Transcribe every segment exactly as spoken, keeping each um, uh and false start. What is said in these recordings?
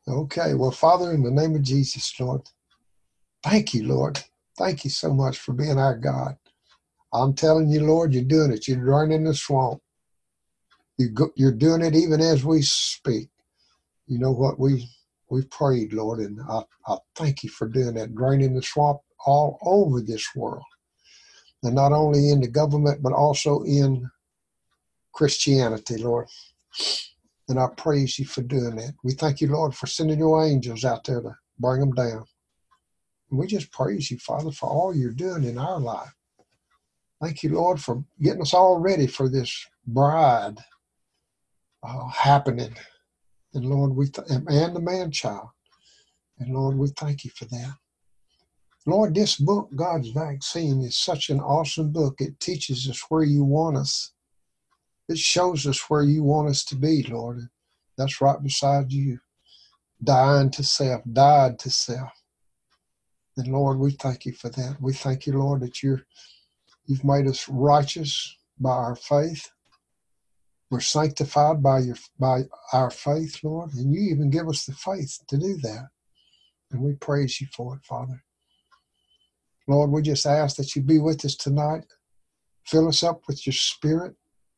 Okay. Well, Father, in the name of Jesus, Lord, thank you, Lord. Thank you so much for being our God. I'm telling you, Lord, you're doing it. You're draining the swamp. You go, you're doing it even as we speak. You know what? We, we've prayed, Lord, and I, I thank you for doing that, draining the swamp all over this world. And not only in the government, but also in Christianity, Lord. And I praise you for doing that. We thank you, Lord, for sending your angels out there to bring them down. And we just praise you, Father, for all you're doing in our life. Thank you, Lord, for getting us all ready for this bride uh, happening. And Lord, we th- and the man-child. And Lord, we thank you for that. Lord, this book, God's Vaccine, is such an awesome book. It teaches us where you want us. It shows us where you want us to be, Lord. That's right beside you. Dying to self, died to self. And Lord, we thank you for that. We thank you, Lord, that you're, you've made us righteous by our faith. We're sanctified by your by our faith, Lord, and you even give us the faith to do that. And we praise you for it, Father. Lord, we just ask that you be with us tonight. Fill us up with your spirit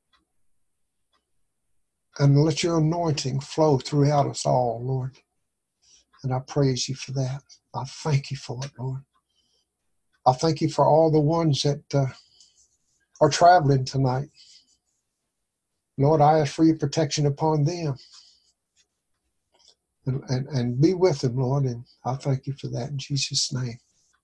and let your anointing flow throughout us all, Lord. And I praise you for that. I thank you for it, Lord. I thank you for all the ones that uh, are traveling tonight. Lord, I ask for your protection upon them and, and, and be with them, Lord. And I thank you for that in Jesus' name.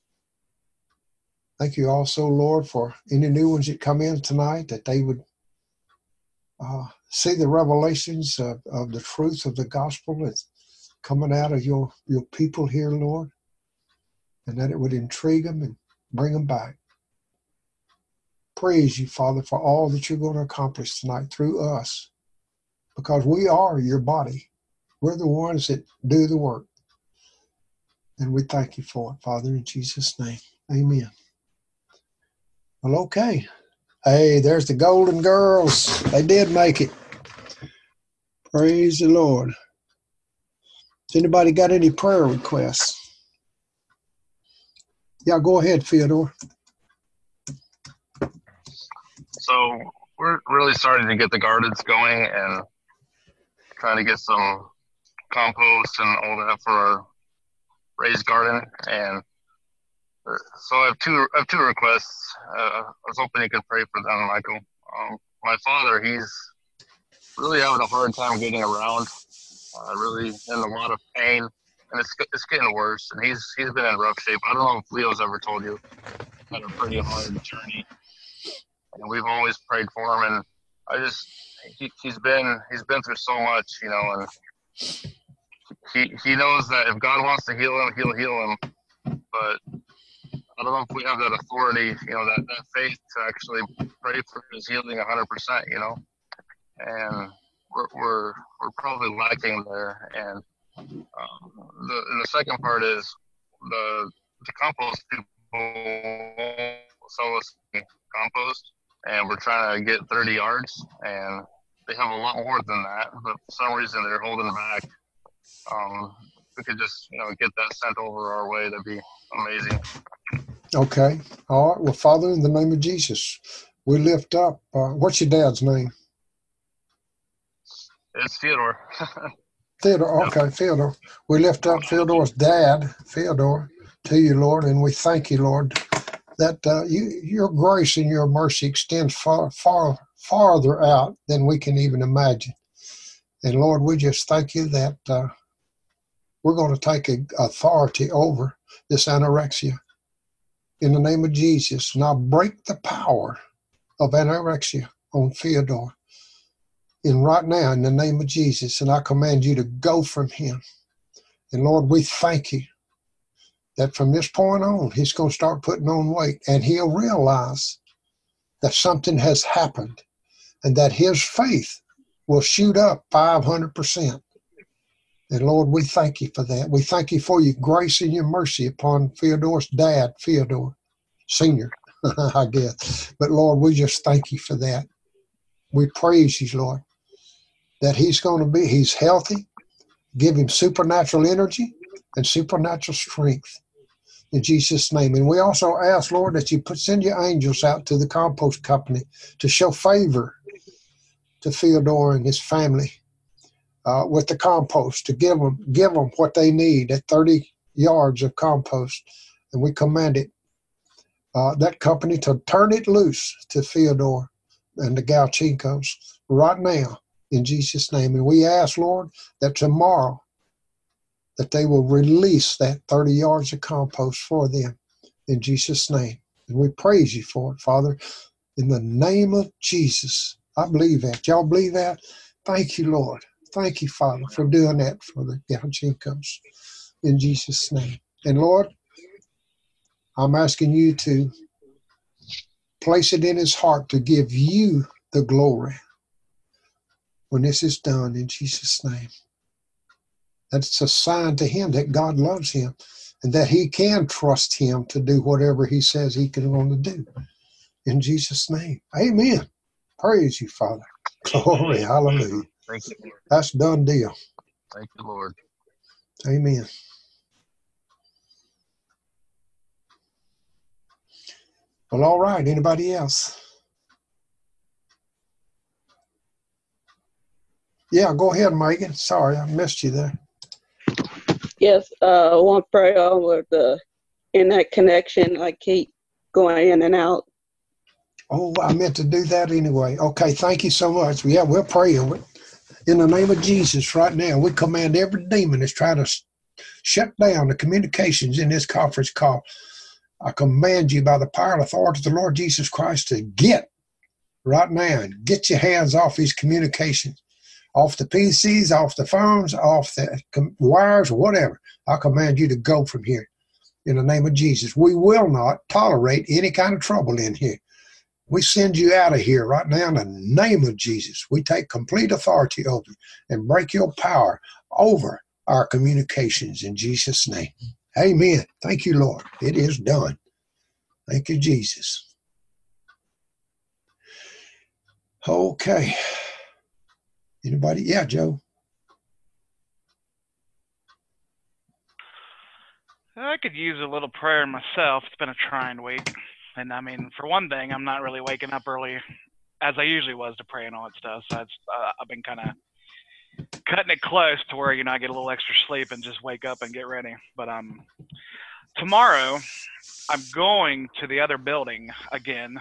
Thank you also, Lord, for any new ones that come in tonight, that they would uh, see the revelations of, of the truth of the gospel that's coming out of your, your people here, Lord, and that it would intrigue them and bring them back. Praise you, Father, for all that you're going to accomplish tonight through us, because we are your body. We're the ones that do the work. And we thank you for it, Father, in Jesus' name. Amen. Well, okay. Hey, there's the Golden Girls. They did make it. Praise the Lord. Has anybody got any prayer requests? Yeah, go ahead, Theodore. So we're really starting to get the gardens going and trying to get some compost and all that for our raised garden. And so I have two, I have two requests. Uh, I was hoping you could pray for them, Michael. Um, my father, he's really having a hard time getting around, uh, really in a lot of pain, and it's it's getting worse. And he's he's been in rough shape. I don't know if Leo's ever told you, had a pretty hard journey, and we've always prayed for him. And I just he, he's been he's been through so much, you know, and he he knows that if God wants to heal him, he'll heal him. But I don't know if we have that authority, you know, that, that faith to actually pray for his healing one hundred percent, you know, and we're we're, we're probably lacking there. And um, the and the second part is the the compost people sell us compost, and we're trying to get thirty yards, and they have a lot more than that, but for some reason they're holding back. Um, if we could just, you know, get that sent over our way, that'd be amazing. Okay. All right. Well, Father, in the name of Jesus, we lift up. Uh, what's your dad's name? It's Theodore. Theodore. Yep. Okay, Theodore. We lift up Theodore's dad, Theodore, to you, Lord, and we thank you, Lord, that uh, you, your grace and your mercy extends far, far, farther out than we can even imagine. And Lord, we just thank you that uh, we're going to take a, authority over this anorexia in the name of Jesus. And I'll break the power of anorexia on Theodore. And right now, in the name of Jesus, and I command you to go from him. And Lord, we thank you that from this point on, he's going to start putting on weight, and he'll realize that something has happened and that his faith will shoot up five hundred percent. And Lord, we thank you for that. We thank you for your grace and your mercy upon Theodore's dad, Theodore Senior, I guess. But Lord, we just thank you for that. We praise you, Lord, that he's going to be, he's healthy. Give him supernatural energy and supernatural strength in Jesus' name. And we also ask, Lord, that you put send your angels out to the compost company to show favor to Theodore and his family uh, with the compost, to give them, give them what they need, at thirty yards of compost. And we command it, uh, that company to turn it loose to Theodore and the Galchenkos right now in Jesus' name. And we ask, Lord, that tomorrow that they will release that thirty yards of compost for them in Jesus' name. And we praise you for it, Father, in the name of Jesus. I believe that. Y'all believe that? Thank you, Lord. Thank you, Father, for doing that for the Galchenkos in Jesus' name. And Lord, I'm asking you to place it in his heart to give you the glory when this is done in Jesus' name. That's a sign to him that God loves him and that he can trust him to do whatever he says he can want to do. In Jesus' name. Amen. Praise you, Father. Glory. Hallelujah. Thank you, Lord. That's a done deal. Thank you, Lord. Amen. Well, all right. Anybody else? Yeah, go ahead, Megan. Sorry, I missed you there. Yes, uh, I want to pray over the internet connection. I keep going in and out. Oh, I meant to do that anyway. Okay, thank you so much. Yeah, we're praying. In the name of Jesus right now, we command every demon that's trying to shut down the communications in this conference call. I command you by the power and authority of the Lord Jesus Christ to get right now and get your hands off these communications, off the P Cs, off the phones, off the wires, whatever. I command you to go from here in the name of Jesus. We will not tolerate any kind of trouble in here. We send you out of here right now in the name of Jesus. We take complete authority over you and break your power over our communications in Jesus' name. Amen. Thank you, Lord. It is done. Thank you, Jesus. Okay. Anybody? Yeah, Joe. I could use a little prayer myself. It's been a trying week. And I mean, for one thing, I'm not really waking up early as I usually was to pray and all that stuff. So it's, uh, I've been kind of cutting it close to where, you know, I get a little extra sleep and just wake up and get ready. But um, tomorrow, I'm going to the other building again,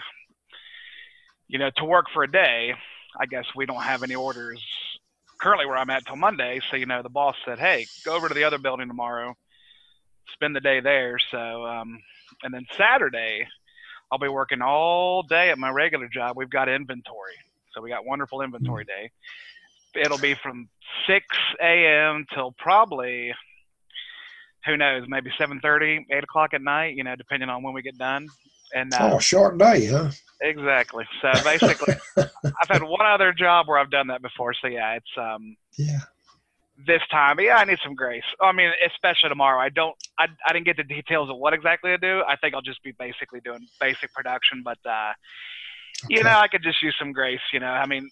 you know, to work for a day. I guess we don't have any orders currently where I'm at till Monday. So, you know, the boss said, hey, go over to the other building tomorrow, spend the day there. So, um, and then Saturday, I'll be working all day at my regular job. We've got inventory. So we got wonderful inventory day. It'll be from six a.m. till probably, who knows, maybe seven thirty, eight o'clock at night, you know, depending on when we get done. And uh, Oh, short day, huh? Exactly. So basically, I've had one other job where I've done that before. So yeah, it's um. Yeah. This time, yeah, I need some grace. I mean, especially tomorrow. I don't, I, I didn't get the details of what exactly to do. I think I'll just be basically doing basic production, but, uh, okay. You know, I could just use some grace, you know, I mean,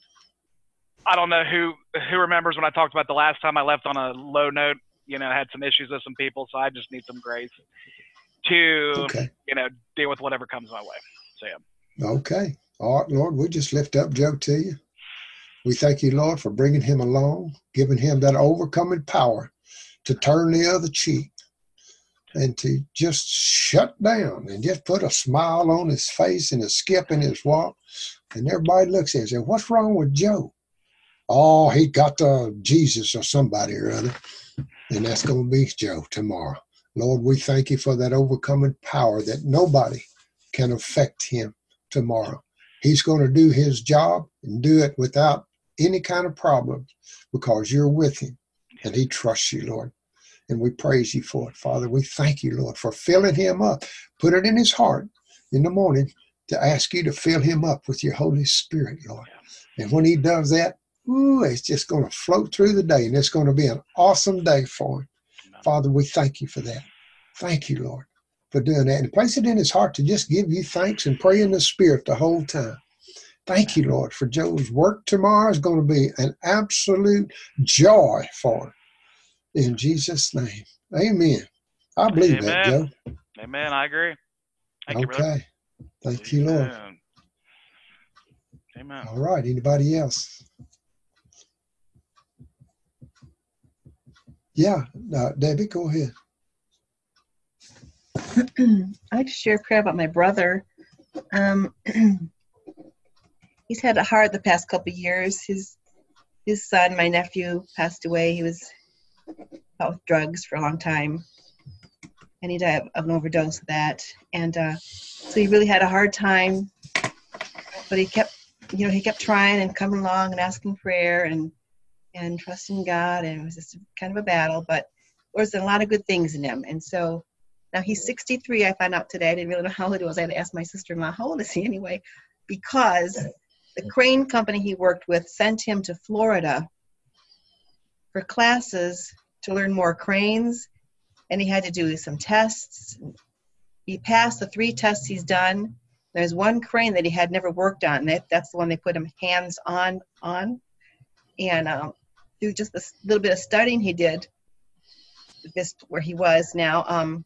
I don't know who, who remembers when I talked about the last time I left on a low note, you know, I had some issues with some people. So I just need some grace to, okay. you know, deal with whatever comes my way. So, yeah. Okay. All right, Lord, we just lift up Joe to you. We thank you, Lord, for bringing him along, giving him that overcoming power to turn the other cheek and to just shut down and just put a smile on his face and a skip in his walk. And everybody looks at him and says, what's wrong with Joe? Oh, he got the Jesus or somebody or other. And that's going to be Joe tomorrow. Lord, we thank you for that overcoming power that nobody can affect him tomorrow. He's going to do his job and do it without any kind of problems because you're with him and he trusts you, Lord. And we praise you for it, Father. We thank you, Lord, for filling him up. Put it in his heart in the morning to ask you to fill him up with your Holy Spirit, Lord. And when he does that, ooh, it's just going to float through the day and it's going to be an awesome day for him. Father, we thank you for that. Thank you, Lord, for doing that. And place it in his heart to just give you thanks and pray in the Spirit the whole time. Thank you, Lord, for Joe's work tomorrow is going to be an absolute joy for him. In Jesus' name. Amen. I believe Amen. that, Joe. Amen. I agree. Thank you, brother. Okay. Thank you, Lord. Amen. Amen. All right. Anybody else? Yeah. Uh, Debbie, go ahead. I'd like to share a prayer about my brother. Um, he's had it hard the past couple of years. His his son, my nephew, passed away. He was out with drugs for a long time, and he died of an overdose of that. And uh, so he really had a hard time, but he kept, you know, he kept trying and coming along and asking prayer and and trusting God. And it was just kind of a battle, but there was a lot of good things in him. And so now he's sixty-three. I found out today. I didn't really know how old he was. I had to ask my sister-in-law, how old is he anyway? Because the crane company he worked with sent him to Florida for classes to learn more cranes, and he had to do some tests. He passed the three tests he's done. There's one crane that he had never worked on. That, that's the one they put him hands on on. And um, through just this little bit of studying he did, this where he was now, um,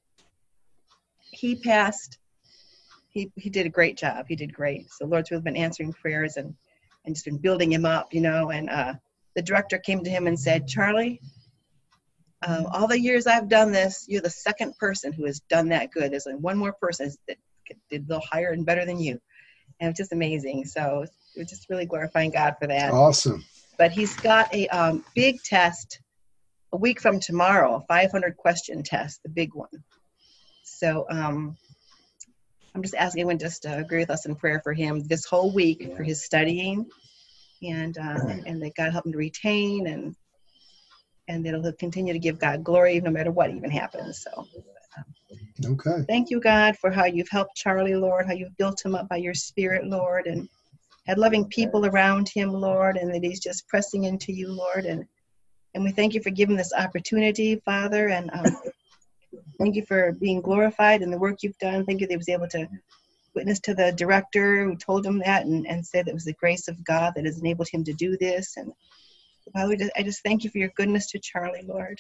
he passed. He he did a great job. He did great. So the Lord's really been answering prayers and, and just been building him up, you know. And uh, the director came to him and said, Charlie, uh, all the years I've done this, you're the second person who has done that good. There's like one more person that did a little higher and better than you. And it's just amazing. So we're just really glorifying God for that. Awesome. But he's got a um, big test a week from tomorrow, a five hundred question test, the big one. So um, I'm just asking everyone just to agree with us in prayer for him this whole week for his studying, and uh, and that God help him to retain, and and that he'll continue to give God glory no matter what even happens. So um, Okay. thank you, God, for how you've helped Charlie, Lord, how you've built him up by your Spirit, Lord, and had loving people around him, Lord, and that he's just pressing into you, Lord, and and we thank you for giving this opportunity, Father, and um, thank you for being glorified in the work you've done. Thank you that he was able to witness to the director who told him that and, and said it was the grace of God that has enabled him to do this. And Father, I just thank you for your goodness to Charlie, Lord.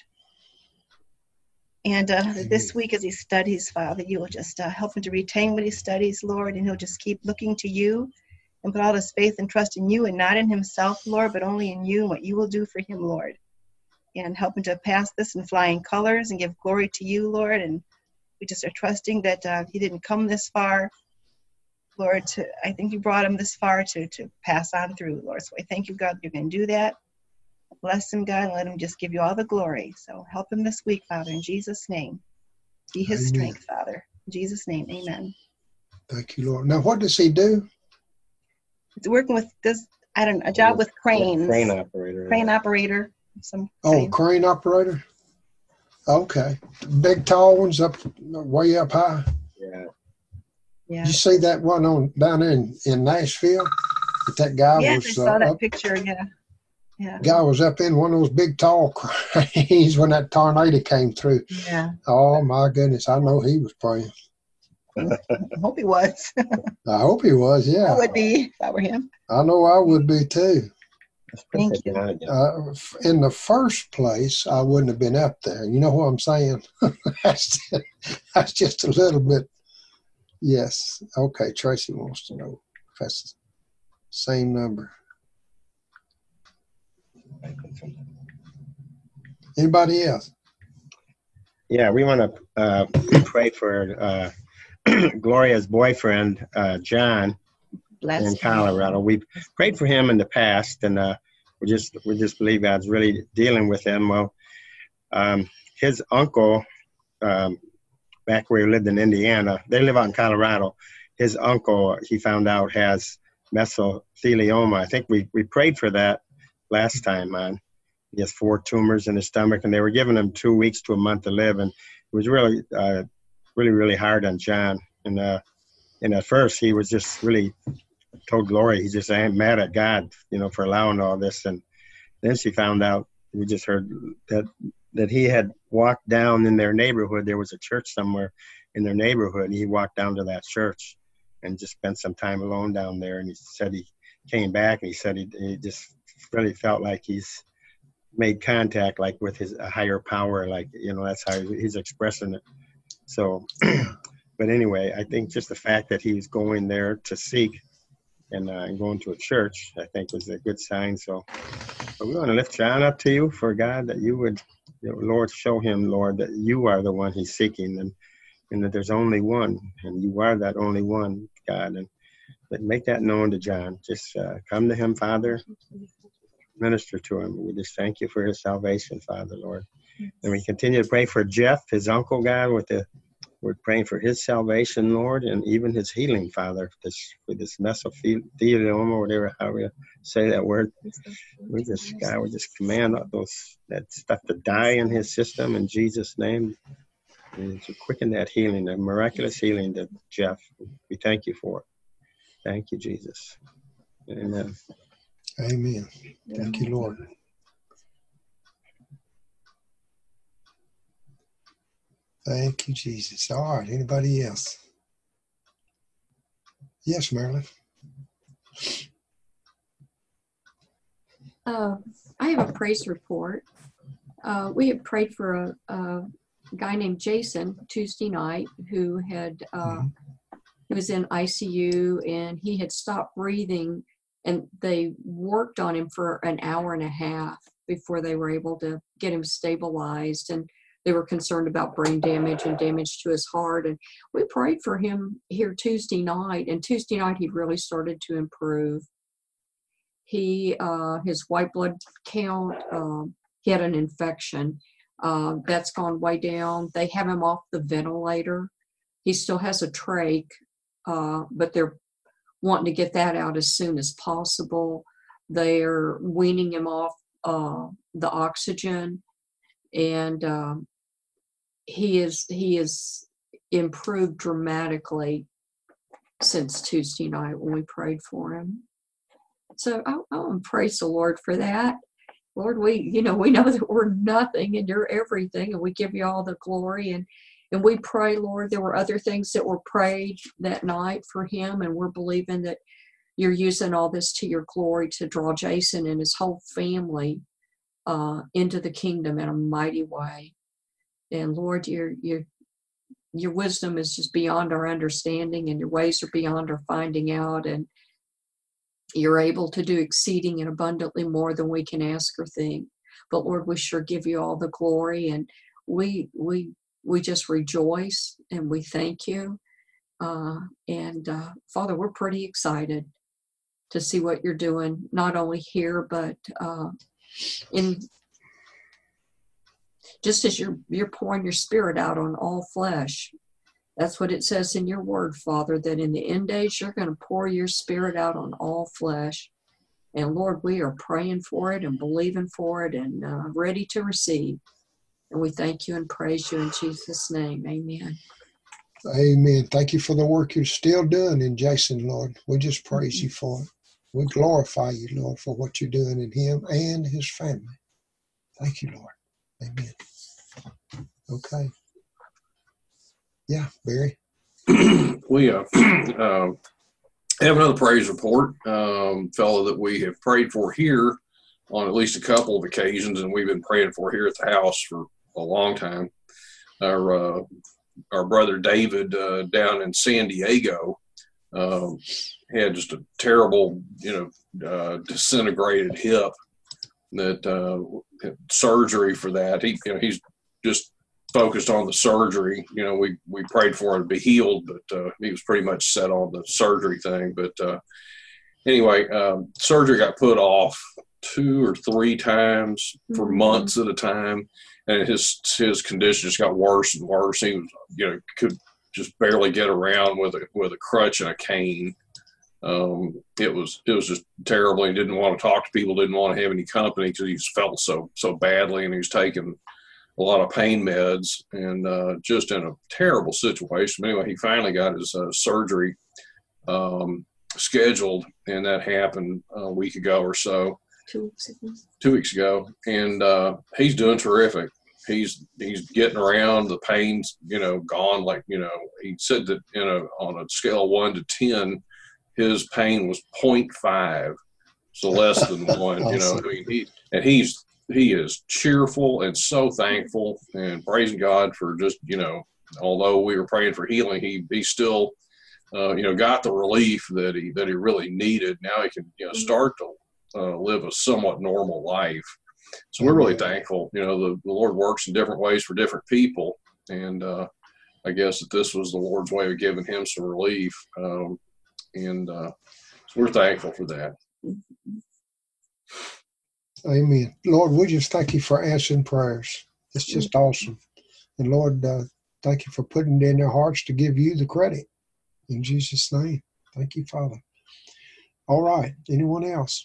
And uh, this week as he studies, Father, you will just uh, help him to retain what he studies, Lord, and he'll just keep looking to you and put all his faith and trust in you and not in himself, Lord, but only in you and what you will do for him, Lord. And help him to pass this in flying colors and give glory to you, Lord. And we just are trusting that uh, he didn't come this far, Lord. To, I think you brought him this far to, to pass on through, Lord. So I thank you, God, that you're going to do that. Bless him, God, and let him just give you all the glory. So help him this week, Father, in Jesus' name. Be his Amen. strength, Father. In Jesus' name, amen. Thank you, Lord. Now, what does he do? It's working with this, I don't know, a job with cranes. Crane operator. Crane operator. Some Oh, kind. crane operator? Okay. Big, tall ones up way up high? Yeah. Yeah. Did you see that one on down there in, in Nashville? That, that guy Yes, was I saw uh, that up, picture, yeah. Yeah. guy was up in one of those big, tall cranes when that tornado came through. Yeah. Oh, my goodness. I know he was praying. I hope he was. I hope he was, yeah. I would be if I were him. I know I would be too. Thank you. Uh, in the first place, I wouldn't have been up there. You know what I'm saying? that's, just, that's just a little bit. Yes. Okay. Tracy wants to know if that's the same number. Anybody else? Yeah, we want to uh, pray for uh, Gloria's boyfriend, uh, John, Bless in him. Colorado. We've prayed for him in the past, and uh, we just we just believe God's really dealing with him. Well, um, his uncle, um, back where he lived in Indiana, they live out in Colorado. His uncle, he found out, has mesothelioma. I think we, we prayed for that last time on. He has four tumors in his stomach, and they were giving him two weeks to a month to live. And it was really, uh, really, really hard on John. And uh, and at first, he was just really told Glory. He just ain't mad at God, you know, for allowing all this. And then she found out, we just heard that that he had walked down in their neighborhood. There was a church somewhere in their neighborhood. And he walked down to that church and just spent some time alone down there. And he said he came back and he said he, he just really felt like he's made contact like with his a higher power, like, you know, that's how he's expressing it. So, but anyway, I think just the fact that he's going there to seek and uh, going to a church, I think was a good sign. So, but we want to lift John up to you for God, that you would, you know, Lord, show him, Lord, that you are the one he's seeking, and, and that there's only one, and you are that only one, God. And but make that known to John. Just uh, come to him, Father. Minister to him. We just thank you for his salvation, Father, Lord. And we continue to pray for Jeff, his uncle, God, with the, we're praying for his salvation, Lord, and even his healing, Father, this, for this mesothelioma, or whatever, how we say that word. We just, God, we just command those, that stuff to die in his system in Jesus' name. And to quicken that healing, that miraculous healing to Jeff. We thank you for it. Thank you, Jesus. Amen. Amen. Thank you, Lord. Thank you, Jesus. All right. Anybody else? Yes, Marilyn. Uh, I have a praise report. Uh, we had prayed for a, a guy named Jason Tuesday night who had uh, mm-hmm. he was in I C U and he had stopped breathing, and they worked on him for an hour and a half before they were able to get him stabilized. And they were concerned about brain damage and damage to his heart. And we prayed for him here Tuesday night. And Tuesday night, he really started to improve. He, uh, his white blood count, uh, he had an infection. Uh, that's gone way down. They have him off the ventilator. He still has a trach, uh, but they're wanting to get that out as soon as possible. They're weaning him off uh, the oxygen, and um, he is he is improved dramatically since Tuesday night when we prayed for him. So I, I want to praise the Lord for that. Lord, we you know we know that we're nothing and you're everything, and we give you all the glory. And And we pray, Lord, there were other things that were prayed that night for him, and we're believing that you're using all this to your glory to draw Jason and his whole family uh, into the kingdom in a mighty way. And Lord, your your your wisdom is just beyond our understanding, and your ways are beyond our finding out, and you're able to do exceeding and abundantly more than we can ask or think. But Lord, we sure give you all the glory, and we we we just rejoice and we thank you. Uh, and uh, Father, we're pretty excited to see what you're doing, not only here, but uh, in just as you're, you're pouring your spirit out on all flesh. That's what it says in your word, Father, that in the end days, you're going to pour your spirit out on all flesh. And Lord, we are praying for it and believing for it and uh, ready to receive. And we thank you and praise you in Jesus' name. Amen. Amen. Thank you for the work you're still doing in Jason, Lord. We just praise mm-hmm. you for it. We glorify you, Lord, for what you're doing in him and his family. Thank you, Lord. Amen. Okay. Yeah, Barry. we uh, uh, have another praise report. Um, fellow that we have prayed for here on at least a couple of occasions, and we've been praying for here at the house for a long time. Our uh, our brother David uh, down in San Diego um, had just a terrible, you know, uh, disintegrated hip. That uh, surgery for that. He, you know, he's just focused on the surgery. You know, we we prayed for him to be healed, but uh, he was pretty much set on the surgery thing. But uh, anyway, um, surgery got put off two or three times for mm-hmm. months at a time, and his his condition just got worse and worse. He was, you know, could just barely get around with a with a crutch and a cane. Um, it was it was just terrible. He didn't want to talk to people, didn't want to have any company because he just felt so so badly, and he was taking a lot of pain meds and uh, just in a terrible situation. Anyway, he finally got his uh, surgery um, scheduled, and that happened a week ago or so. Two weeks ago. Two weeks ago, and uh, he's doing terrific. He's he's getting around. The pain's you know gone. Like you know, he said that you know on a scale of one to ten, his pain was point five, so less than one. Awesome. You know, I mean, he and he's he is cheerful and so thankful and praising God for just, you know, although we were praying for healing, he he still, uh, you know, got the relief that he that he really needed. Now he can, you know, start to uh, live a somewhat normal life. So we're really thankful. You know, the, the Lord works in different ways for different people, and uh, I guess that this was the Lord's way of giving him some relief, um, and uh, so we're thankful for that. Amen. Lord, we just thank you for answering prayers. It's just awesome. And Lord, uh, thank you for putting it in their hearts to give you the credit. In Jesus' name. Thank you, Father. All right. Anyone else?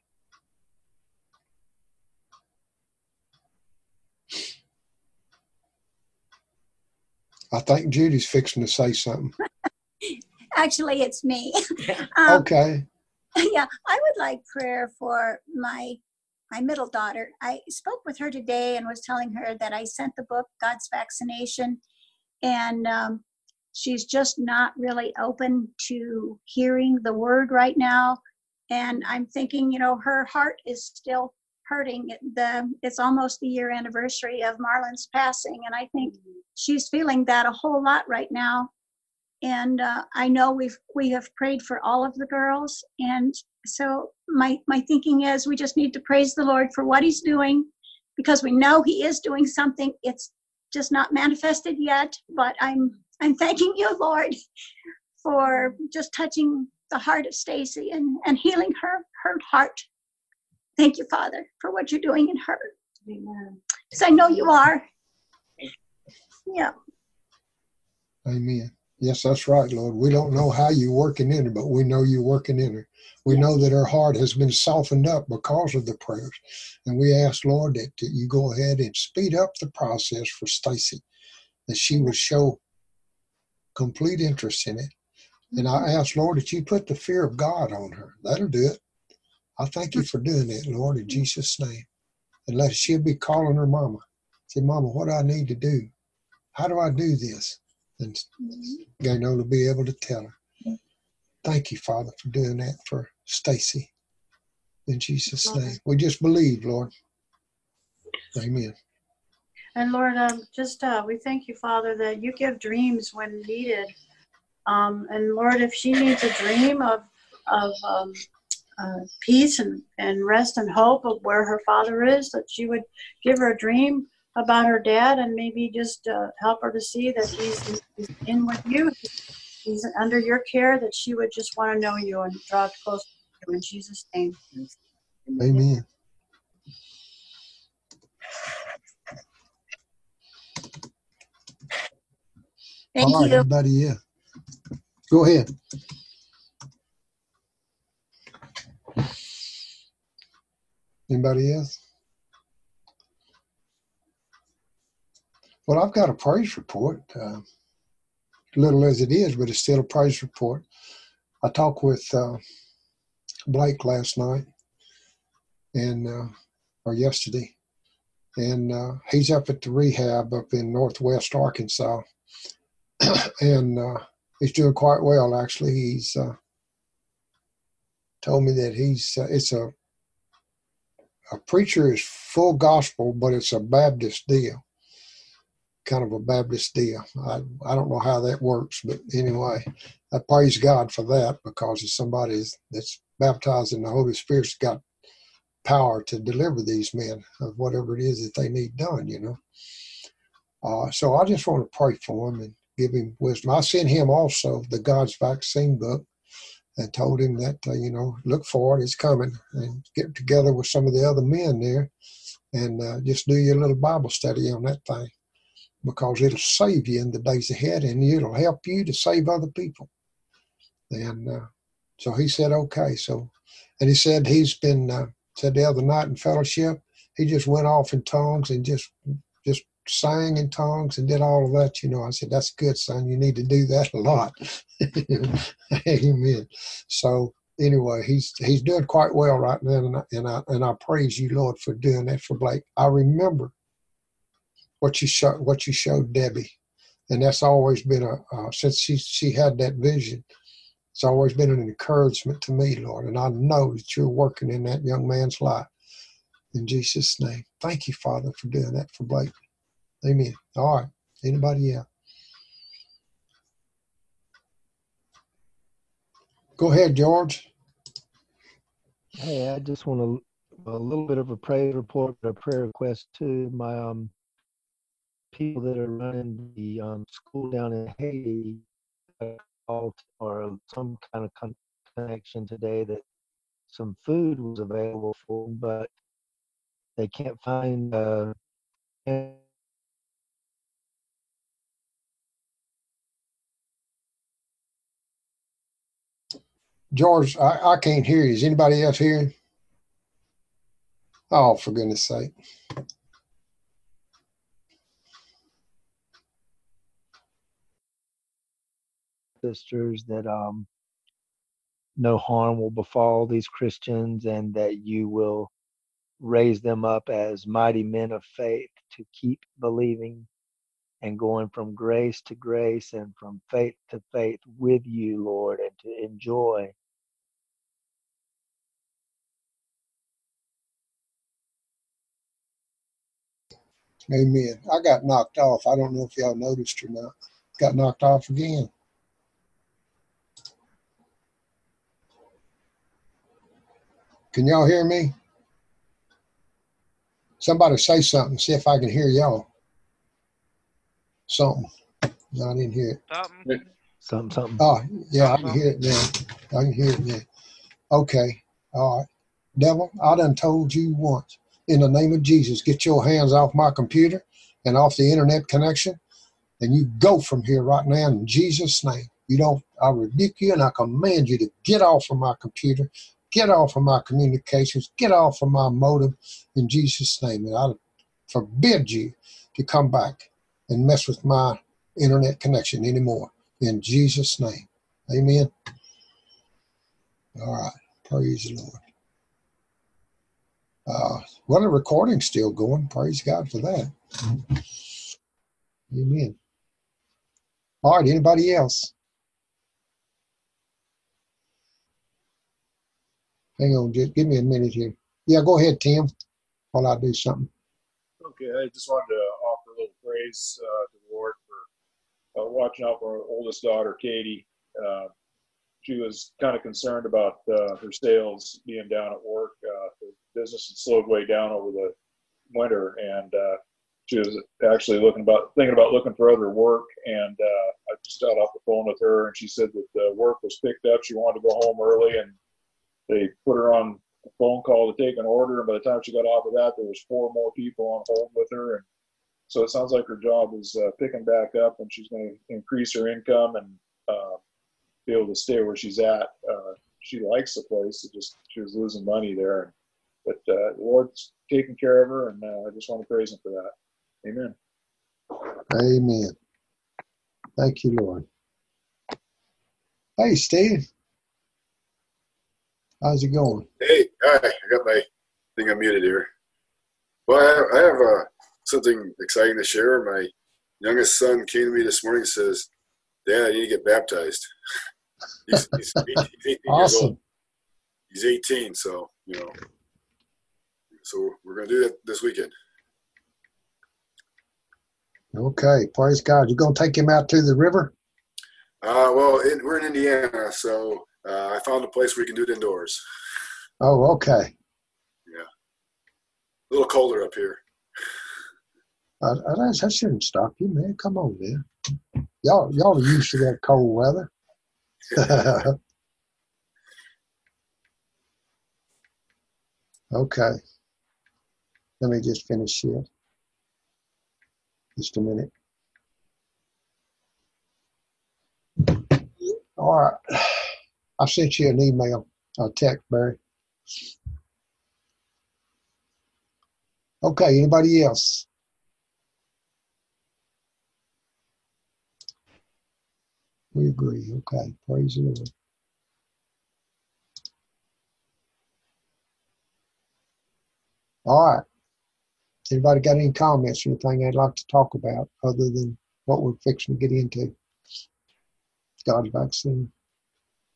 I think Judy's fixing to say something. Actually, it's me. um, Okay. Yeah, I would like prayer for my my middle daughter. I spoke with her today and was telling her that I sent the book, God's Vaccination, and um, she's just not really open to hearing the word right now. And I'm thinking, you know, her heart is still hurting. The It's almost the year anniversary of Marlon's passing, and I think she's feeling that a whole lot right now. And uh, I know we've we have prayed for all of the girls, and so my my thinking is we just need to praise the Lord for what he's doing, because we know he is doing something. It's just not manifested yet, but I'm I'm thanking you, Lord, for just touching the heart of Stacy and, and healing her her heart. Thank you, Father, for what you're doing in her. Amen. Because I know you are. Yeah. Amen. Yes, that's right, Lord. We don't know how you're working in her, but we know you're working in her. We yes. know that her heart has been softened up because of the prayers. And we ask, Lord, that, that you go ahead and speed up the process for Stacy, that she would show complete interest in it. And I ask, Lord, that you put the fear of God on her. That'll do it. I thank you for doing that, Lord, in Jesus' name. And let she'll be calling her mama. Say, Mama, what do I need to do? How do I do this? And you know, to be able to tell her. Thank you, Father, for doing that for Stacy. In Jesus' name. We just believe, Lord. Amen. And Lord, um, just uh, we thank you, Father, that you give dreams when needed. Um, and Lord, if she needs a dream of of um, uh, peace and, and rest and hope of where her father is, that you would give her a dream about her dad, and maybe just uh, help her to see that he's, he's in with you, he's under your care, that she would just want to know you and draw close to you in Jesus' name. Amen. Thank All right, you. everybody, yeah. Go ahead. Anybody else? Well, I've got a praise report, uh, little as it is, but it's still a praise report. I talked with uh, Blake last night, and uh, or yesterday, and uh, he's up at the rehab up in Northwest Arkansas, and uh, he's doing quite well, actually. He's uh, told me that he's uh, it's a a preacher is full gospel, but it's a Baptist deal. Kind of a Baptist deal. I, I don't know how that works, but anyway, I praise God for that, because if somebody that's baptized in the Holy Spirit's got power to deliver these men of whatever it is that they need done, you know. Uh, so I just want to pray for him and give him wisdom. I sent him also the God's Vaccine book and told him that, uh, you know, look for it, it's coming, and get together with some of the other men there and uh, just do your little Bible study on that thing, because it'll save you in the days ahead, and it'll help you to save other people. And uh, so he said, okay. So, and he said he's been, uh, said the other night in fellowship, he just went off in tongues and just, just sang in tongues and did all of that. You know, I said, that's good, son. You need to do that a lot. Amen. So anyway, he's, he's doing quite well right now. And I, and I, and I praise you, Lord, for doing that for Blake. I remember what you showed, what you showed Debbie, and that's always been a uh, since she she had that vision. It's always been an encouragement to me, Lord, and I know that you're working in that young man's life. In Jesus' name. Thank you, Father, for doing that for Blake. Amen. All right. Anybody else? Go ahead, George. Hey, I just want a, a little bit of a praise report, a prayer request to my um, people that are running the um, school down in Haiti, uh, or some kind of con- connection today that some food was available for them, but they can't find uh, George, I, I can't hear you. Is anybody else hearing? Oh, for goodness sake. sisters that um, no harm will befall these Christians, and that you will raise them up as mighty men of faith to keep believing and going from grace to grace and from faith to faith with you, Lord, and to enjoy. Amen. I got knocked off. I don't know if y'all noticed or not. Got knocked off again. Can y'all hear me? Somebody say something. See if I can hear y'all. Something. No, I didn't hear it. Something. Something, something. Oh, yeah, I can Something. hear it now. I can hear it now. Okay. All right. Devil, I done told you once. In the name of Jesus, get your hands off my computer and off the internet connection, and you go from here right now in Jesus' name. You don't, I rebuke you and I command you to get off of my computer, get off of my communications, get off of my modem in Jesus' name. And I forbid you to come back and mess with my internet connection anymore in Jesus' name. Amen. All right. Praise the Lord. Uh, well, the recording's still going. Praise God for that. Amen. All right. Anybody else? Hang on. Just give me a minute here. Yeah, go ahead, Tim, while I do something. Okay, I just wanted to offer a little praise uh, to the Lord for uh, watching out for our oldest daughter, Katie. Uh, she was kind of concerned about uh, her sales being down at work. Uh, the business had slowed way down over the winter, and uh, she was actually looking about thinking about looking for other work. And uh, I just got off the phone with her, and she said that the work was picked up. She wanted to go home early, and they put her on a phone call to take an order. And by the time she got off of that, there was four more people on hold with her. And so it sounds like her job is uh, picking back up, and she's going to increase her income and uh, be able to stay where she's at. Uh, she likes the place. It just she was losing money there, but uh, the Lord's taking care of her, and uh, I just want to praise Him for that. Amen. Amen. Thank you, Lord. Hey, Steve. How's it going? Hey, hi. I got my thing unmuted here. Well, I have, I have uh, something exciting to share. My youngest son came to me this morning and says, Dad, I need to get baptized. He's, he's, eighteen, he's eighteen Awesome. years old. He's eighteen, so, you know. So we're going to do that this weekend. Okay, praise God. You going to take him out to the river? Uh, well, in, we're in Indiana, so uh, I found a place where we can do it indoors. Oh, okay. Yeah. A little colder up here. Uh, that, that shouldn't stop you, man. Come on, man. Y'all, y'all are used to that cold weather. Okay. Let me just finish here. Just a minute. All right. I sent you an email, a text, Barry. Okay, anybody else? We agree. Okay, praise the Lord. All right. Anybody got any comments or anything they'd like to talk about other than what we're fixing to get into? God's vaccine.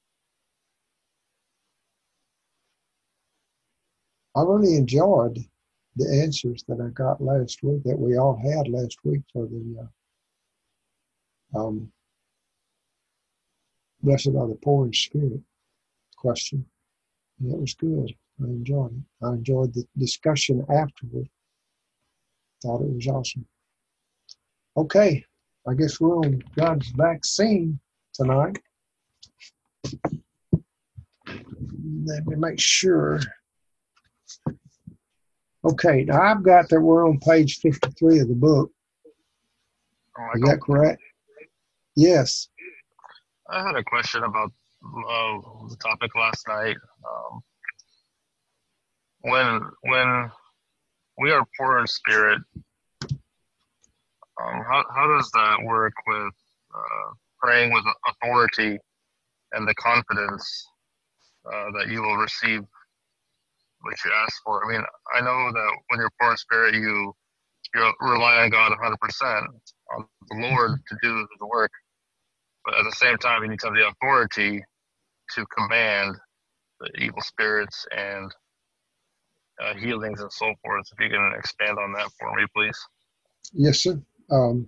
I really enjoyed the answers that I got last week, that we all had last week for the uh, um, blessed are the poor in spirit question. And it was good. I enjoyed it. I enjoyed the discussion afterward. Thought it was awesome. Okay, I guess we're on God's vaccine tonight. Let me make sure. Okay, now I've got that we're on page fifty-three of the book. Is that correct? Yes. I had a question about uh, the topic last night. Um, when when we are poor in spirit, um, how how does that work with uh, praying with authority and the confidence uh, that you will receive what you ask for? I mean, I know that when you're poor in spirit, you you rely on God one hundred percent, on the Lord to do the work. But at the same time, you need to have the authority to command the evil spirits and uh, healings and so forth. If you can expand on that for me, please. Yes, sir. Um,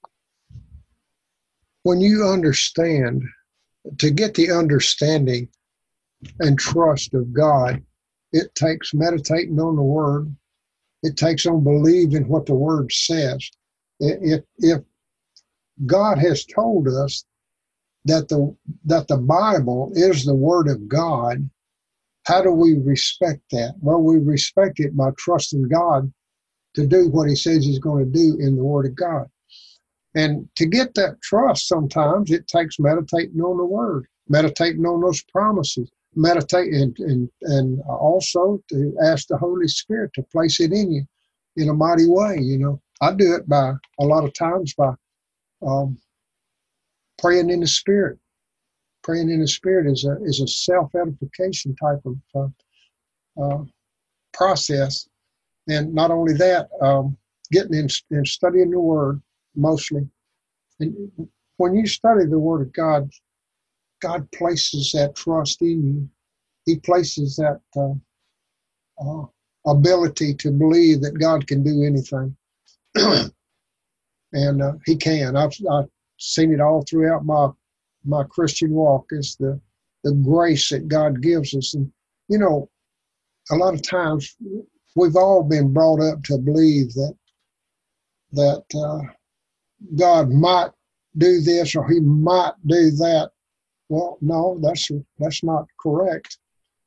when you understand, to get the understanding and trust of God, it takes meditating on the Word. It takes on believing what the Word says. If, if God has told us that the that the Bible is the Word of God, how do we respect that? Well, we respect it by trusting God to do what He says He's going to do in the Word of God. And to get that trust, sometimes it takes meditating on the Word, meditating on those promises, meditate and, and, and also to ask the Holy Spirit to place it in you in a mighty way. You know, I do it by a lot of times by um, praying in the Spirit. Praying in the Spirit is a is a self-edification type of uh, uh, process. And not only that, um, getting in and studying the Word mostly. And when you study the Word of God, God places that trust in you. He places that uh, uh, ability to believe that God can do anything. And uh, He can. I've, I've seen it all throughout my my Christian walk. Is the the grace that God gives us. And you know, a lot of times we've all been brought up to believe that that uh, God might do this or He might do that. Well, no, that's that's not correct.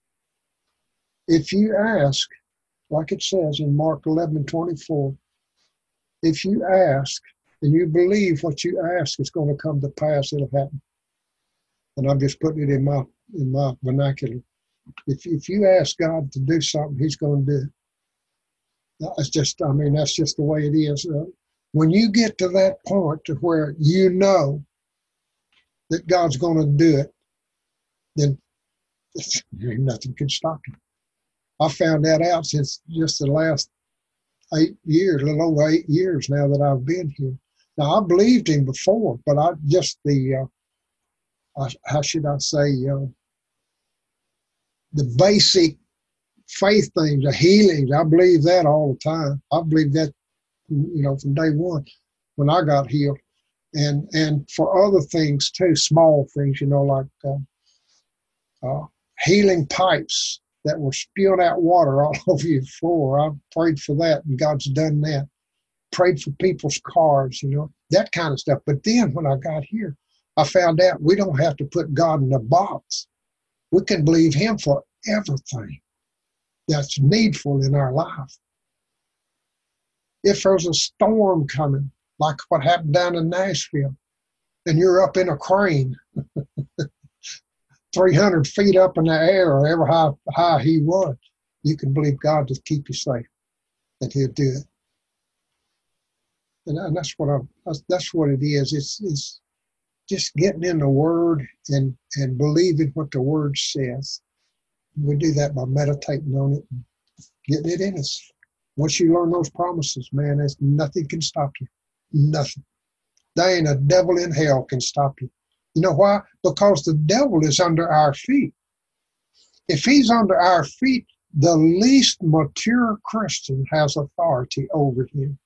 If you ask, like it says in Mark eleven twenty-four, if you ask and you believe what you ask is going to come to pass, it'll happen. And I'm just putting it in my in my vernacular. If if you ask God to do something, He's going to do it. That's just, I mean, that's just the way it is. Uh, when you get to that point to where you know that God's going to do it, then nothing can stop you. I found that out since just the last eight years, a little over eight years now that I've been here. Now, I believed Him before, but I just the, uh, I, how should I say, uh, the basic faith things, the healings, I believe that all the time. I believe that, you know, from day one when I got healed. And and for other things too, small things, you know, like uh, uh, healing pipes that were spewing out water all over your floor. I prayed for that, and God's done that. Prayed for people's cars, you know, that kind of stuff. But then when I got here, I found out we don't have to put God in a box. We can believe Him for everything that's needful in our life. If there's a storm coming, like what happened down in Nashville, and you're up in a crane, three hundred feet up in the air, or however high, high He was, you can believe God to keep you safe, and He'll do it. And, and that's what I, that's, that's what it is. It's it's just getting in the Word and and believing what the Word says. We do that by meditating on it and getting it in us. Once you learn those promises, man, there's nothing can stop you. Nothing. There ain't a devil in hell can stop you. You know why? Because the devil is under our feet. If he's under our feet, The least mature Christian has authority over him.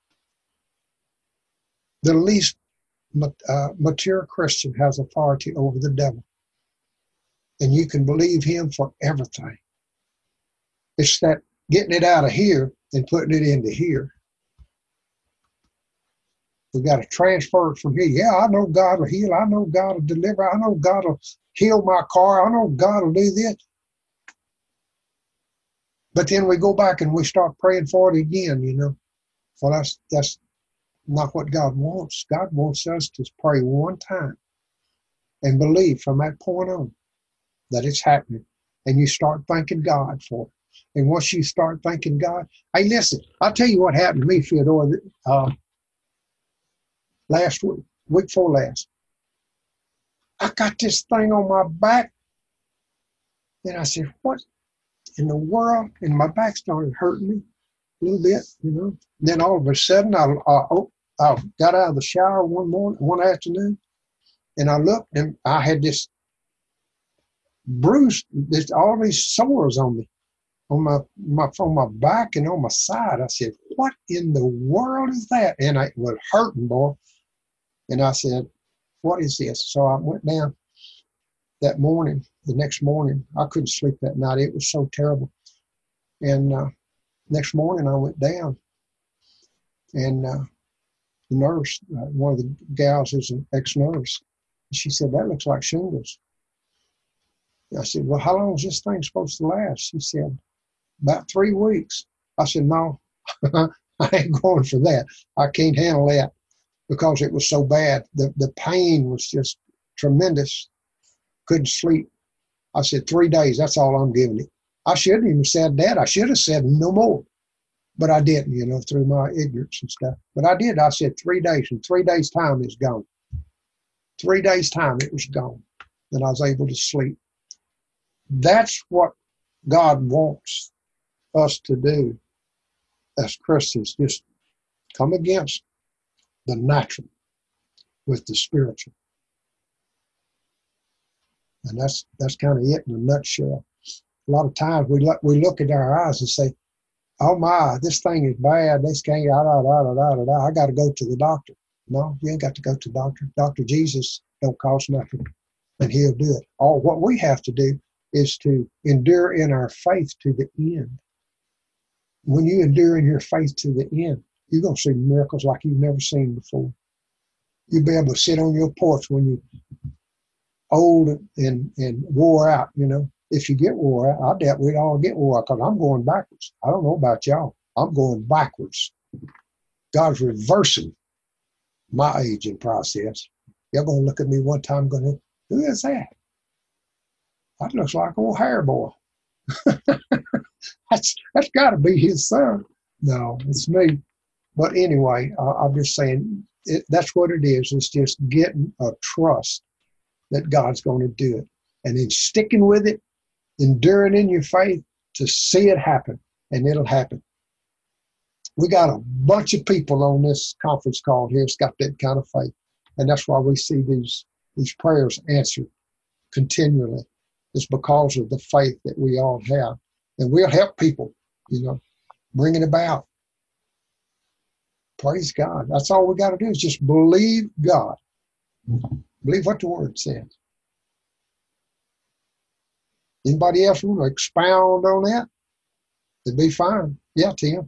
The least uh, mature Christian has authority over the devil. And you can believe him for everything. It's that getting it out of here and putting it into here. We got to transfer it from here. Yeah, I know God will heal. I know God will deliver. I know God will heal my car. I know God will do this. But then we go back and we start praying for it again, you know. Well, that's, that's not what God wants. God wants us to pray one time and believe from that point on that it's happening. And you start thanking God for it. And once you start thanking God, hey, listen, I'll tell you what happened to me, Theodore, uh, last week, week before last. I got this thing on my back. And I said, what in the world? And my back started hurting me a little bit, you know. Then all of a sudden, I, I, I got out of the shower one morning, one afternoon, and I looked, and I had this bruise, this, all these sores on me, on my, my, on my back and on my side. I said, what in the world is that? And I, it was hurting, boy. And I said, what is this? So I went down that morning, the next morning. I couldn't sleep that night. It was so terrible. And uh, next morning I went down, and uh, the nurse, uh, one of the gals is an ex-nurse, she said, that looks like shingles. I said, well, how long is this thing supposed to last? She said, about three weeks. I said, no, I ain't going for that. I can't handle that because it was so bad. The, the pain was just tremendous. Couldn't sleep. I said, three days, that's all I'm giving it. I shouldn't even have said that. I should have said no more. But I didn't, you know, through my ignorance and stuff. But I did. I said three days. In three days' time, it's gone. Three days' time, it was gone. And I was able to sleep. That's what God wants us to do as Christians. Just come against the natural with the spiritual. And that's that's kind of it in a nutshell. A lot of times we look, we look at our eyes and say, oh my, this thing is bad. This can't, da, da, da, da, da, da. I got to go to the doctor. No, you ain't got to go to the doctor. Doctor Jesus don't cost nothing, and he'll do it. All what we have to do is to endure in our faith to the end. When you endure in your faith to the end, you're going to see miracles like you've never seen before. You'll be able to sit on your porch when you're old and, and wore out, you know. If you get wore out, I doubt we'd all get wore out because I'm going backwards. I don't know about y'all. I'm going backwards. God's reversing my aging process. You're going to look at me one time going, who is that? That looks like old hair boy. that's that's got to be his son. No, it's me. But anyway, uh, I'm just saying it, that's what it is. It's just getting a trust that God's going to do it. And then sticking with it, enduring in your faith to see it happen, and it'll happen. We got a bunch of people on this conference call here that's got that kind of faith. And that's why we see these, these prayers answered continually. It's because of the faith that we all have. And we'll help people, you know, bring it about. Praise God. That's all we got to do is just believe God. Believe what the Word says. Anybody else want to expound on that? It'd be fine. Yeah, Tim.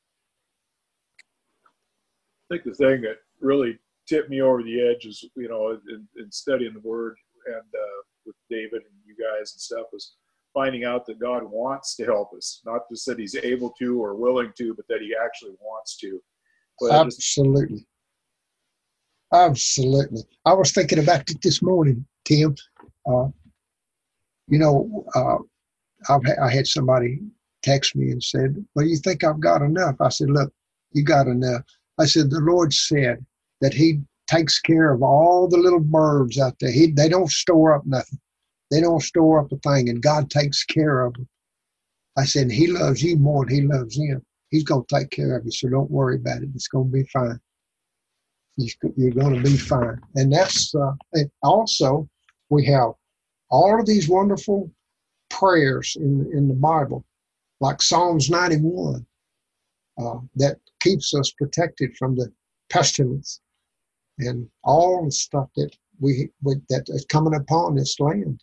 I think the thing that really tipped me over the edge is, you know, in, in studying the Word and uh, with David and you guys and stuff was finding out that God wants to help us. Not just that he's able to or willing to, but that he actually wants to. But Absolutely. Just, Absolutely. I was thinking about it this morning, Tim. Uh, you know, uh, I've ha- I had somebody text me and said, well, you think I've got enough? I said, look, you got enough. I said, the Lord said that he takes care of all the little birds out there. He, they don't store up nothing. They don't store up a thing, and God takes care of them. I said, he loves you more than he loves them. He's going to take care of you, so don't worry about it. It's going to be fine. You're going to be fine. And that's uh, and also, we have all of these wonderful prayers in, in the Bible like Psalms ninety-one, uh, that keeps us protected from the pestilence and all the stuff that we, we that is coming upon this land.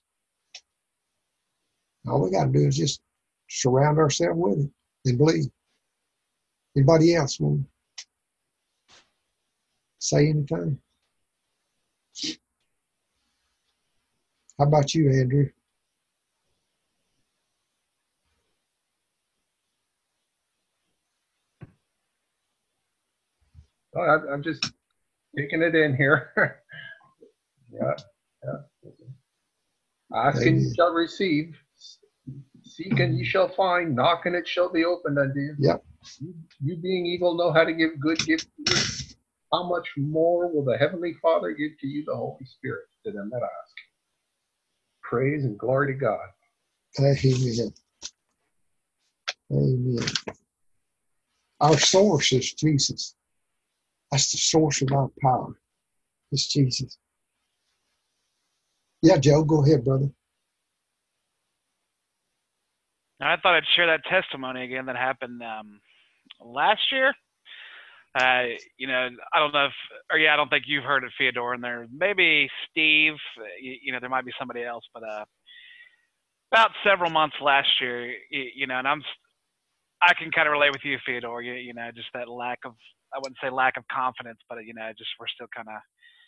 All we got to do is just surround ourselves with it and believe. Anybody else want to say anything? How about you, Andrew? Oh, I, I'm just taking it in here. yeah, yeah. Ask and you shall receive. Seek and you shall find. Knock and it shall be opened unto you. Yep. You, you being evil know how to give good gifts to you. How much more will the Heavenly Father give to you the Holy Spirit to them that ask? Praise and glory to God. Amen. Amen. Our source is Jesus. That's the source of our power. It's Jesus. Yeah, Joe, go ahead, brother. I thought I'd share that testimony again that happened um, last year. Uh, you know, I don't know if, or yeah, I don't think you've heard of Theodore in there. Maybe Steve, you, you know, there might be somebody else, but uh, about several months last year, you, you know, and I'm, I can kind of relate with you, Theodore, you, you know, just that lack of, I wouldn't say lack of confidence, but, you know, just we're still kind of,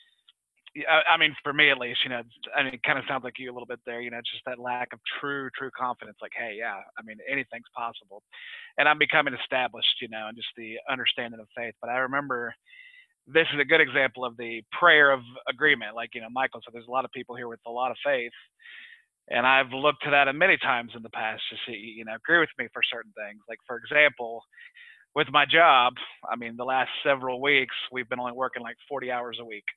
I, I mean, for me at least, you know, I mean, it kind of sounds like you a little bit there, you know, just that lack of true, true confidence. Like, hey, yeah, I mean, anything's possible. And I'm becoming established, you know, and just the understanding of faith. But I remember this is a good example of the prayer of agreement. Like, you know, Michael said, there's a lot of people here with a lot of faith. And I've looked to that many times in the past to see, you know, agree with me for certain things. Like, for example, with my job, I mean, the last several weeks, we've been only working like forty hours a week.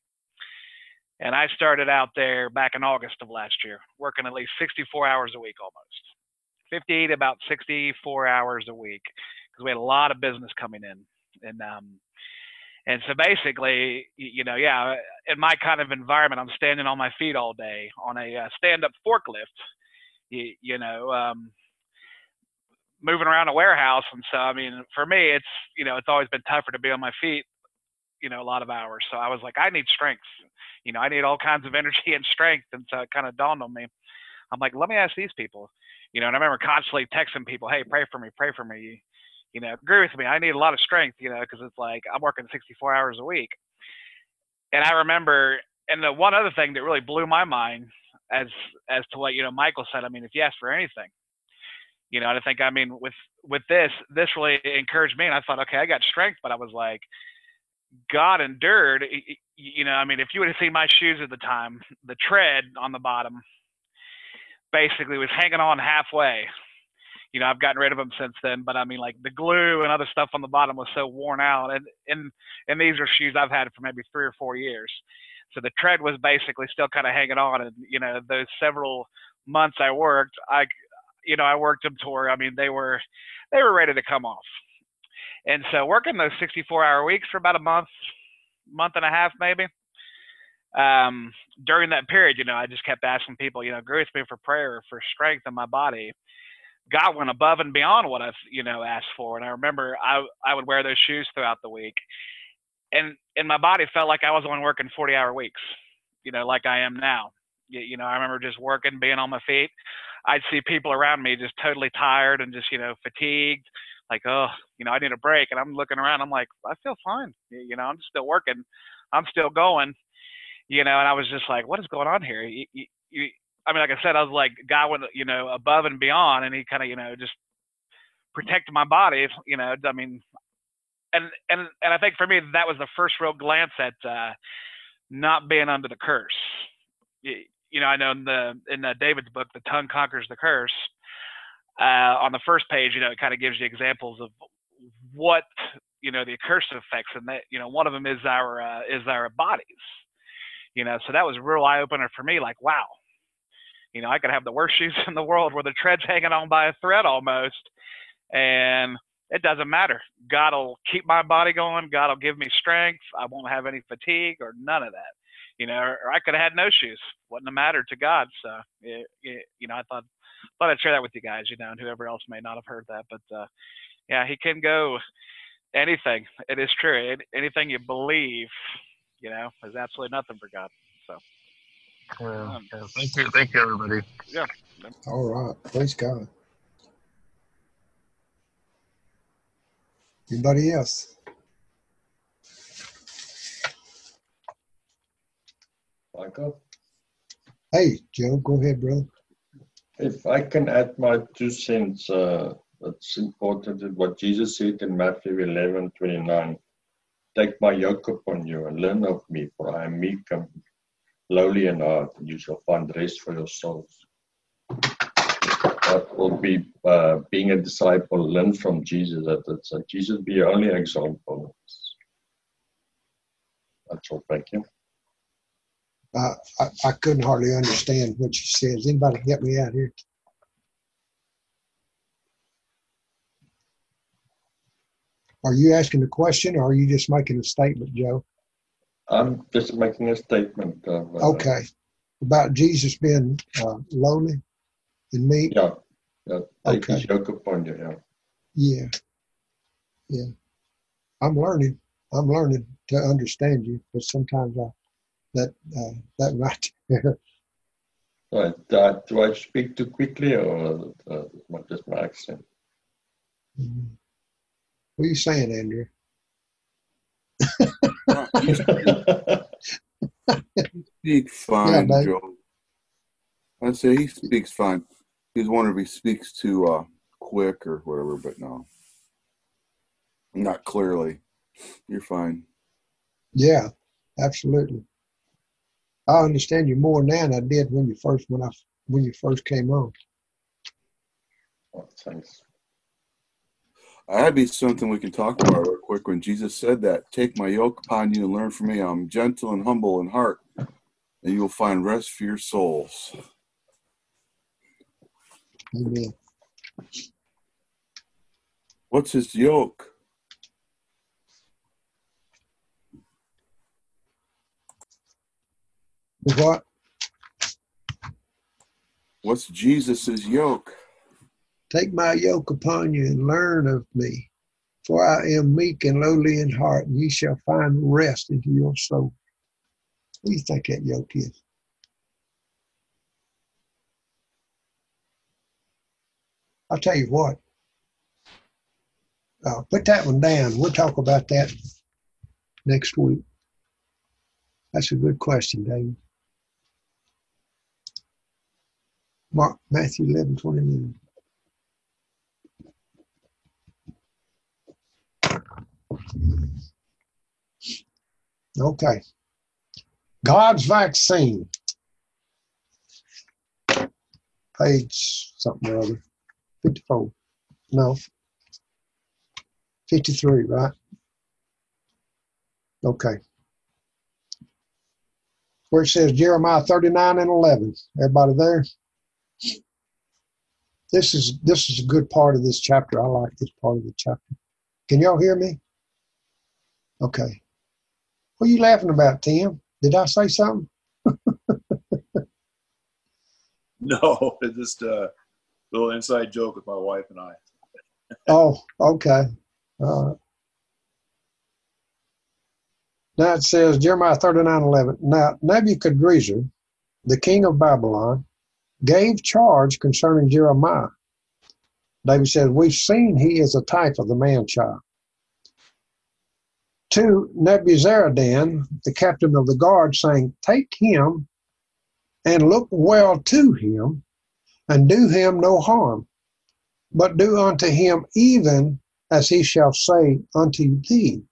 And I started out there back in August of last year, working at least sixty-four hours a week almost. fifty to about sixty-four hours a week, because we had a lot of business coming in. And um, and so basically, you know, yeah, in my kind of environment, I'm standing on my feet all day on a uh, stand-up forklift, you, you know, um, moving around a warehouse. And so, I mean, for me, it's, you know, it's always been tougher to be on my feet, you know, a lot of hours. So I was like, I need strength. You know, I need all kinds of energy and strength. And so it kind of dawned on me. I'm like, let me ask these people, you know, and I remember constantly texting people, hey, pray for me, pray for me. You know, agree with me. I need a lot of strength, you know, because it's like I'm working sixty-four hours a week. And I remember, and the one other thing that really blew my mind as as to what, you know, Michael said, I mean, if you ask for anything, you know, and I think, I mean, with with this, this really encouraged me. And I thought, okay, I got strength, but I was like, God endured, you know, I mean, if you would have seen my shoes at the time, the tread on the bottom basically was hanging on halfway. You know, I've gotten rid of them since then, but I mean, like the glue and other stuff on the bottom was so worn out. And, and, and these are shoes I've had for maybe three or four years. So the tread was basically still kind of hanging on. And, you know, those several months I worked, I, you know, I worked them to where, I mean, they were, they were ready to come off. And so working those sixty-four hour weeks for about a month, month and a half, maybe, um, during that period, you know, I just kept asking people, you know, agree with me for prayer, for strength in my body. God went above and beyond what I've, you know, asked for. And I remember I, I would wear those shoes throughout the week, and, and my body felt like I was only working forty hour weeks, you know, like I am now. You, you know, I remember just working, being on my feet. I'd see people around me just totally tired and just, you know, fatigued, like, oh, you know, I need a break. And I'm looking around, I'm like, I feel fine. You know, I'm still working. I'm still going, you know, and I was just like, what is going on here? You, you, you, I mean, like I said, I was like, God went, you know, above and beyond, and he kind of, you know, just protected my body, you know, I mean, and, and, and I think for me, that was the first real glance at uh, not being under the curse. You, you know, I know in the, in the David's book, The Tongue Conquers the Curse, uh, on the first page, you know, it kind of gives you examples of what, you know, the curse effects, and that, you know, one of them is our, uh, is our bodies, you know, so that was a real eye opener for me. Like, wow. You know, I could have the worst shoes in the world where the tread's hanging on by a thread almost, and it doesn't matter. God will keep my body going. God will give me strength. I won't have any fatigue or none of that. You know, or, or I could have had no shoes. Wouldn't have mattered to God. So, it, it, you know, I thought thought I'd share that with you guys, you know, and whoever else may not have heard that. But uh, yeah, he can go anything. It is true. It, anything you believe, you know, is absolutely nothing for God. So. Wow. Um, Yeah, thank you, thank you, everybody. yeah. All right. Praise God. Anybody else? Michael? Hey, Joe, go ahead, brother. If I can add my two cents, uh, it's important that what Jesus said in Matthew eleven twenty-nine. Take my yoke upon you and learn of me, for I am meek and lowly in heart, and you shall find rest for your souls. That will be uh, being a disciple, learn from Jesus. That it's, uh, Jesus be your only example. That's all. Thank you. Uh, I, I couldn't hardly understand what you said. Does anybody get me out here? Are you asking a question, or are you just making a statement, Joe? I'm just making a statement. Of, uh, Okay. About Jesus being uh, lowly and meek? Yeah. yeah. Take Okay. his yoke upon you. Yeah. Yeah. Yeah. I'm learning. I'm learning to understand you, but sometimes I, that uh, that right there. Right. Uh, do I speak too quickly, or uh, just my accent? What are you saying, Andrew? You speak fine, Yeah, Joe. I say he speaks fine. He's wondering if he speaks too uh, quick or whatever, but no. Not clearly. You're fine. Yeah, absolutely. I understand you more now than I did when you first when I when you first came on. Oh, thanks. That'd be something we can talk about real quick. When Jesus said that, take my yoke upon you and learn from me. I'm gentle and humble in heart, and you will find rest for your souls. Amen. What's his yoke? What? What's Jesus's yoke? Take my yoke upon you and learn of me, for I am meek and lowly in heart, and ye shall find rest into your soul. What do you think that yoke is? I'll tell you what. Uh, put that one down. We'll talk about that next week. That's a good question, David. Mark, Matthew eleven twenty-nine. Okay. God's vaccine. Page something or other. fifty-four. No. fifty-three, right? Okay. Where it says Jeremiah thirty-nine and eleven. Everybody there? This is this is a good part of this chapter. I like this part of the chapter. Can y'all hear me? Okay. What are you laughing about, Tim? Did I say something? No, it's just a little inside joke with my wife and I. Oh, okay. All right. Now it says Jeremiah thirty-nine eleven. Now Nebuchadnezzar, the king of Babylon, gave charge concerning Jeremiah. David says, we've seen he is a type of the man-child. To Nebuzaradan, the captain of the guard, saying, take him and look well to him, and do him no harm, but do unto him even as he shall say unto thee.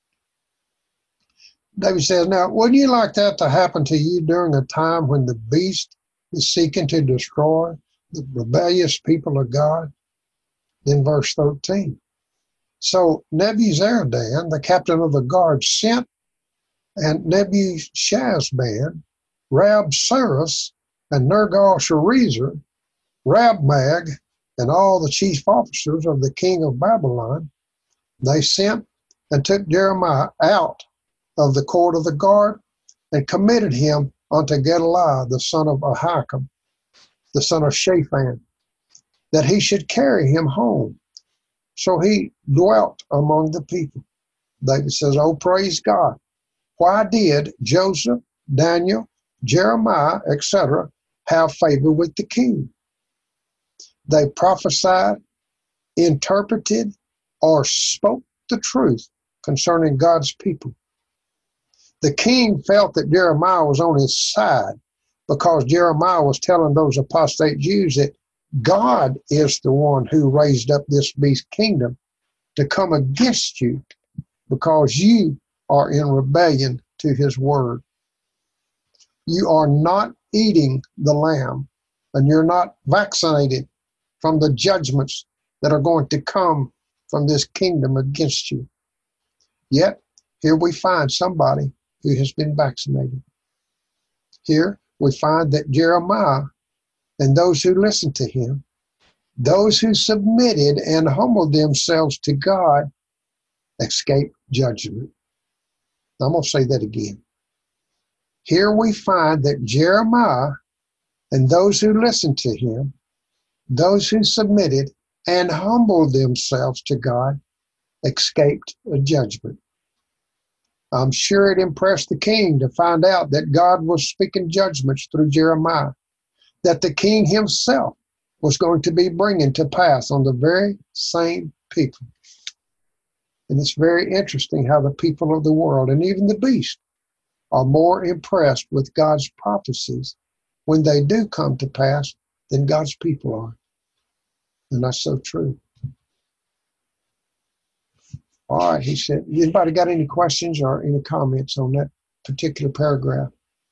David says, now, wouldn't you like that to happen to you during a time when the beast is seeking to destroy the rebellious people of God? Then verse thirteen. So Nebuzaradan, the captain of the guard, sent and Nebuchadnezzar, Rabsaris, and Nergal-Sharezer, Rabmag, and all the chief officers of the king of Babylon. They sent and took Jeremiah out of the court of the guard and committed him unto Gedaliah, the son of Ahikam, the son of Shaphan, that he should carry him home. So he dwelt among the people. David says, oh, praise God. Why did Joseph, Daniel, Jeremiah, et cetera have favor with the king? They prophesied, interpreted, or spoke the truth concerning God's people. The king felt that Jeremiah was on his side because Jeremiah was telling those apostate Jews that God is the one who raised up this beast kingdom to come against you because you are in rebellion to his word. You are not eating the lamb, and you're not vaccinated from the judgments that are going to come from this kingdom against you. Yet, here we find somebody who has been vaccinated. Here we find that Jeremiah and those who listened to him, those who submitted and humbled themselves to God, escaped judgment. I'm going to say that again. Here we find that Jeremiah and those who listened to him, those who submitted and humbled themselves to God, escaped a judgment. I'm sure it impressed the king to find out that God was speaking judgments through Jeremiah, that the king himself was going to be bringing to pass on the very same people. And it's very interesting how the people of the world and even the beast are more impressed with God's prophecies when they do come to pass than God's people are. And that's so true. All right, he said, anybody got any questions or any comments on that particular paragraph?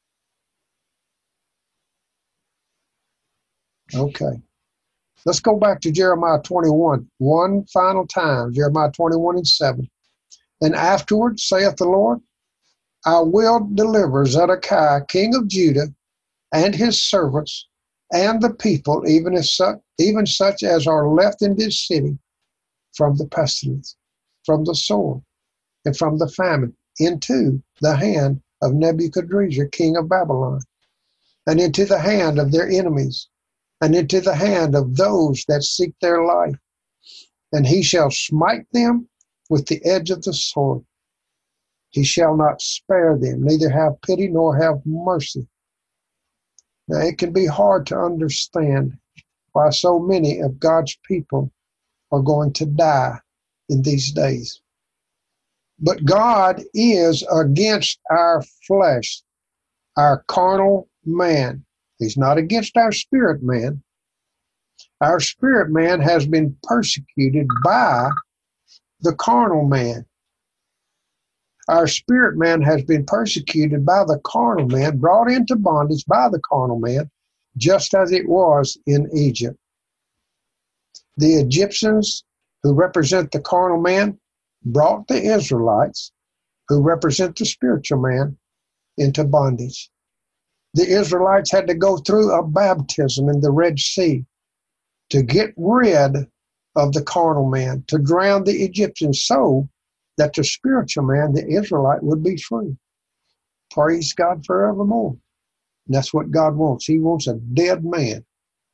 Okay. Let's go back to Jeremiah twenty-one, one final time, Jeremiah twenty-one and seven. And afterward, saith the Lord, I will deliver Zedekiah, king of Judah, and his servants, and the people, even as such, even such as are left in this city, from the pestilence, from the sword, and from the famine, into the hand of Nebuchadnezzar, king of Babylon, and into the hand of their enemies, and into the hand of those that seek their life. And he shall smite them with the edge of the sword. He shall not spare them, neither have pity nor have mercy. Now, it can be hard to understand why so many of God's people are going to die in these days. But God is against our flesh, our carnal man. He's not against our spirit man. Our spirit man has been persecuted by the carnal man. Our spirit man has been persecuted by the carnal man, brought into bondage by the carnal man, just as it was in Egypt. The Egyptians, who represent the carnal man, brought the Israelites, who represent the spiritual man, into bondage. The Israelites had to go through a baptism in the Red Sea to get rid of the carnal man, to drown the Egyptians so that the spiritual man, the Israelite, would be free. Praise God forevermore. And that's what God wants. He wants a dead man.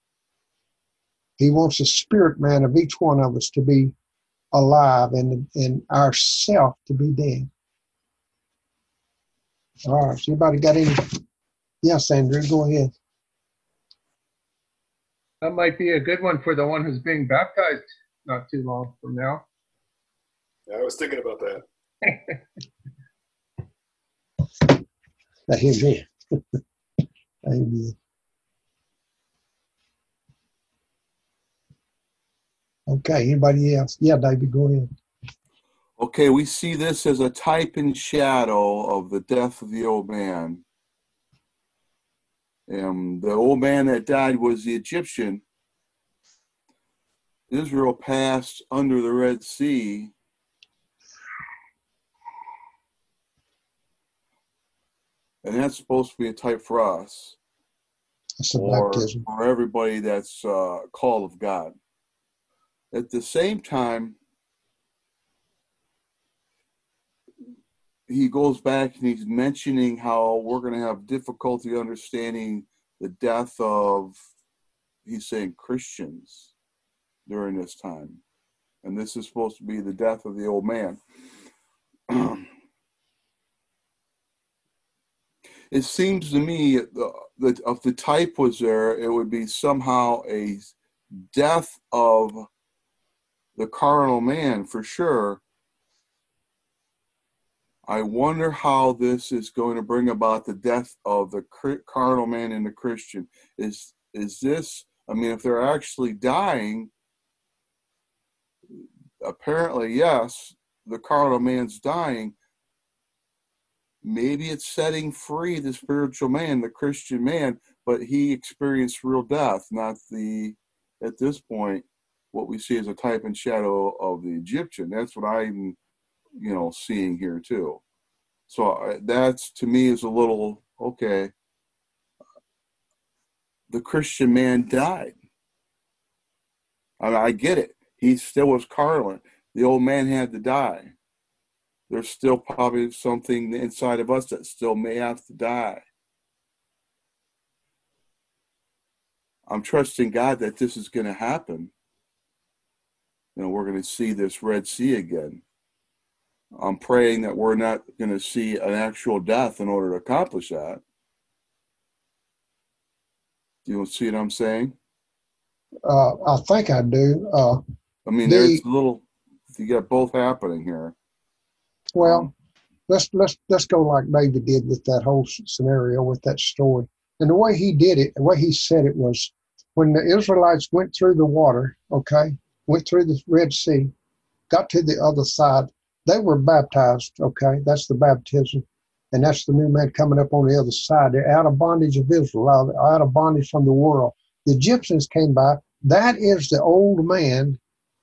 He wants the spirit man of each one of us to be alive and, and our self to be dead. All right, so anybody got any? Yes, Andrew, go ahead. That might be a good one for the one who's being baptized not too long from now. Yeah, I was thinking about that. Amen. Amen. Okay, anybody else? Yeah, David, go ahead. Okay, we see this as a type and shadow of the death of the old man. And the old man that died was the Egyptian. Israel passed under the Red Sea. And that's supposed to be a type for us. It's a or baptism. for everybody that's uh, called of God. At the same time, he goes back and he's mentioning how we're going to have difficulty understanding the death of, he's saying, Christians. during this time. And this is supposed to be the death of the old man. It seems to me that if the type was there, it would be somehow a death of the carnal man for sure. I wonder how this is going to bring about the death of the carnal man in the Christian. Is is this, I mean, if they're actually dying, apparently, yes, the carnal man's dying. Maybe it's setting free the spiritual man, the Christian man, but he experienced real death, not the, at this point, what we see as a type and shadow of the Egyptian. That's what I'm, you know, seeing here too. So uh, that's, to me, is a little, okay, the Christian man died. I mean, I get it. He still was carnal. The old man had to die. There's still probably something inside of us that still may have to die. I'm trusting God that this is going to happen. You know, we're going to see this Red Sea again. I'm praying that we're not going to see an actual death in order to accomplish that. Do you see what I'm saying? Uh, I think I do. Uh, I mean, the, there's a little, you got both happening here. Well, um, let's let's let's go like David did with that whole scenario, with that story. And the way he did it, the way he said it was, when the Israelites went through the water, okay, went through the Red Sea, got to the other side, they were baptized, okay? That's the baptism. And that's the new man coming up on the other side. They're out of bondage of Israel, out, out of bondage from the world. The Egyptians came by. That is the old man,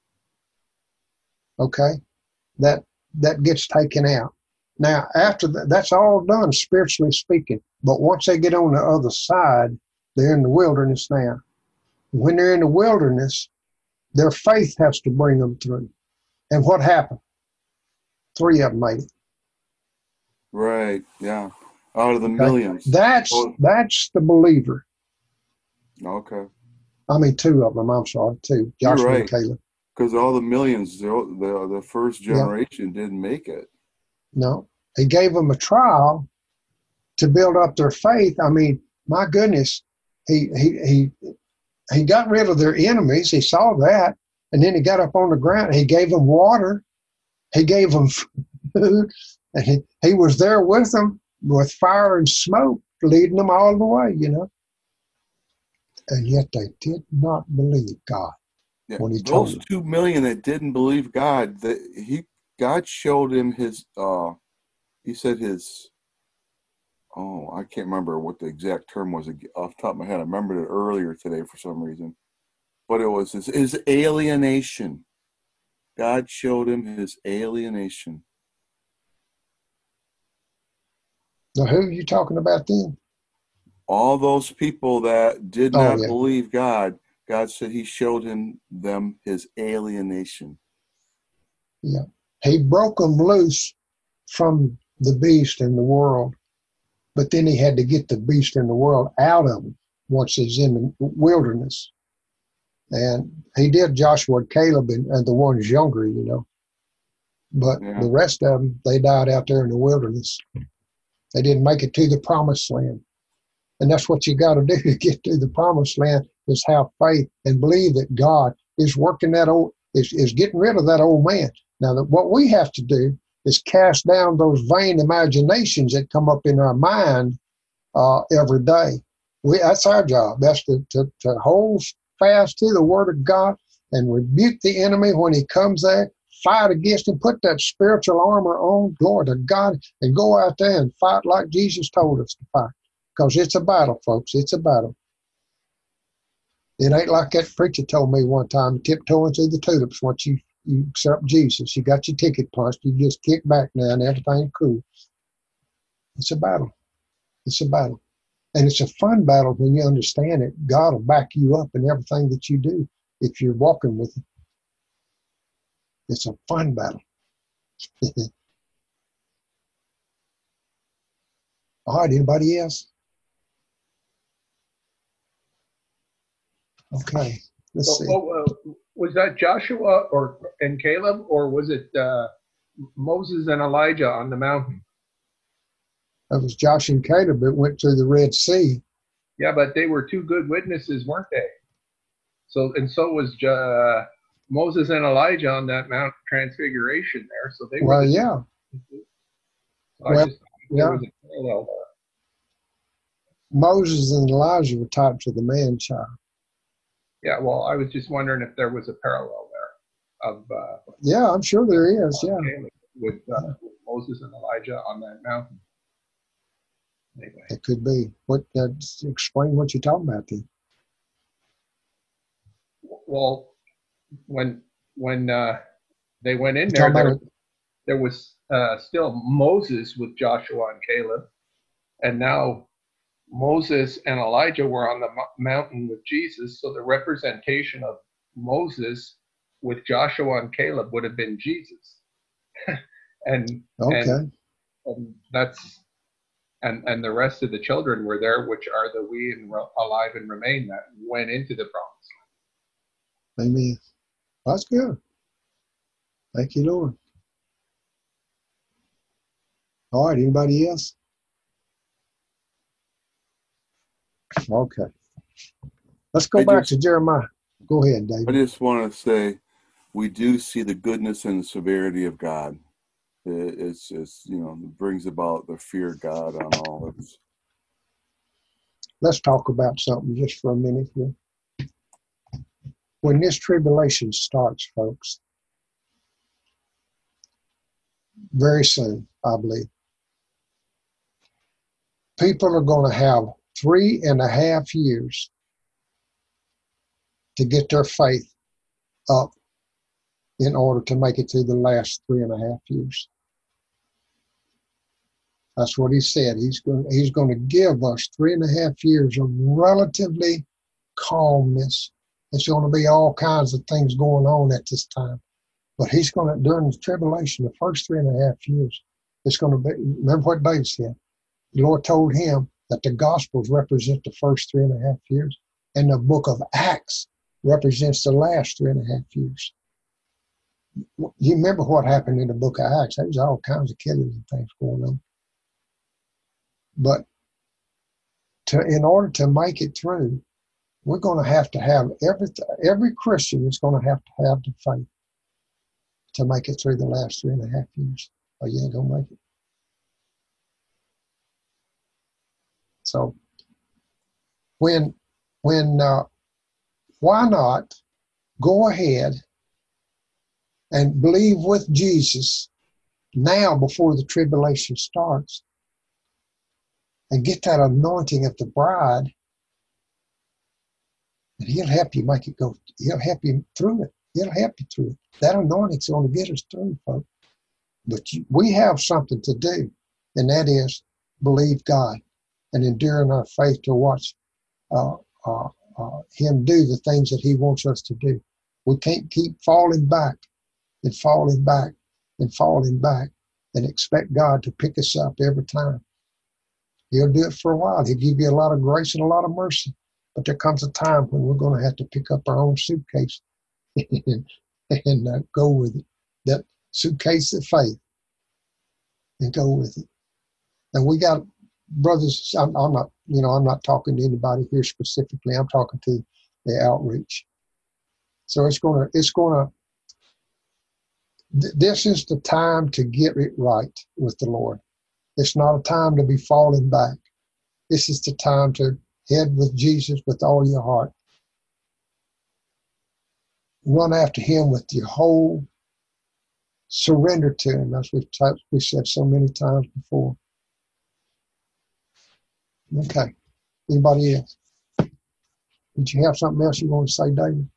okay, that that gets taken out. Now, after that, that's all done spiritually speaking. But once they get on the other side, they're in the wilderness now. When they're in the wilderness, their faith has to bring them through. And what happened? Three of them made it. Right, yeah. Out of the Okay? millions. That's Oh, that's the believer. okay. I mean, two of them. I'm sorry, two. You're Joshua and right. Caleb. Because all the millions, the, the, the first Yeah. generation didn't make it. No, he gave them a trial to build up their faith. I mean, my goodness, he he he he got rid of their enemies. He saw that, and then he got up on the ground. He gave them water. He gave them food, and he, he was there with them with fire and smoke, leading them all the way. You know, and yet they did not believe God Yeah, when He told those them. two million that didn't believe God, that he God showed him his. Uh, he said his. Oh, I can't remember what the exact term was off the top of my head. I remembered it earlier today for some reason, but it was his, his alienation. God showed him his alienation. Now, who are you talking about then? All those people that did Oh, not yeah. believe God, God said he showed him them his alienation. Yeah. He broke them loose from the beast in the world, but then he had to get the beast in the world out of them once he's in the wilderness. And he did Joshua and Caleb and, and the ones younger, you know. But Yeah. the rest of them, they died out there in the wilderness. They didn't make it to the promised land. And that's what you got to do to get to the promised land, is have faith and believe that God is working that old, is, is getting rid of that old man. Now, that what we have to do is cast down those vain imaginations that come up in our mind uh, every day. We, that's our job. That's to, to, to hold fast to the word of God and rebuke the enemy when he comes there, fight against him, put that spiritual armor on, glory to God, and go out there and fight like Jesus told us to fight. Because it's a battle, folks. It's a battle. It ain't like that preacher told me one time, tiptoeing through the tulips once you, you accept Jesus. You got your ticket punched. You just kick back now and everything's cool. It's a battle. It's a battle. And it's a fun battle when you understand it. God will back you up in everything that you do if you're walking with him. It's a fun battle. All right, anybody else? Okay. let's well, see. well, uh, was that Joshua or and Caleb, or was it uh, Moses and Elijah on the mountain? That was Josh and Caleb that went through the Red Sea. Yeah, but they were two good witnesses, weren't they? So and so was uh, Moses and Elijah on that Mount Transfiguration there. So they Well, were. The yeah. So I Well, just there yeah. was a parallel there. Moses and Elijah were types of the man-child. Yeah, well, I was just wondering if there was a parallel there of. Uh, Yeah, I'm sure there is. Yeah. With, uh, with Moses and Elijah on that mountain. Anyway. It could be. What? Uh, explain what you're talking about then. Well, when when uh, they went in You're there, there, talking there was uh, still Moses with Joshua and Caleb, and now Moses and Elijah were on the mo- mountain with Jesus. So the representation of Moses with Joshua and Caleb would have been Jesus, and Okay. and, and that's and and the rest of the children were there, which are the we and re- alive and remain that went into the promise. Amen. That's good. Thank you, Lord. All right. Anybody else? Okay. Let's go I back just- to Jeremiah. Go ahead, I David. just want to say, we do see the goodness and the severity of God. It- It's, it's you know, it brings about the fear of God on all of us. Let's talk about something just for a minute here. When this tribulation starts, folks, very soon, I believe, people are going to have three and a half years to get their faith up in order to make it through the last three and a half years. That's what he said. He's going, he's going to give us three and a half years of relatively calmness. There's going to be all kinds of things going on at this time. But he's going to, during the tribulation, the first three and a half years, it's going to be, remember what David said. The Lord told him that the Gospels represent the first three and a half years, and the book of Acts represents the last three and a half years. You remember what happened in the book of Acts? There was all kinds of killings and things going on. But to, in order to make it through, we're going to have to have every every Christian is going to have to have the faith to make it through the last three and a half years, or you ain't going to make it. So, when when uh, why not go ahead and believe with Jesus now before the tribulation starts, and get that anointing of the bride, and he'll help you make it go. He'll help you through it. He'll help you through it. That anointing's going to get us through, folks. But you, we have something to do, and that is believe God and endure in our faith to watch uh, uh, uh, him do the things that he wants us to do. We can't keep falling back and falling back and falling back and expect God to pick us up every time. He'll do it for a while. He'll give you a lot of grace and a lot of mercy. But there comes a time when we're going to have to pick up our own suitcase and, and uh, go with it. That suitcase of faith, and go with it. And we got brothers. I'm, I'm not, you know, I'm not talking to anybody here specifically. I'm talking to the outreach. So it's going to, it's going to. Th- this is the time to get it right with the Lord. It's not a time to be falling back. This is the time to head with Jesus with all your heart. Run after him with your whole surrender to him, as we've, t- we've said so many times before. Okay. Anybody else? Did you have something else you want to say, David?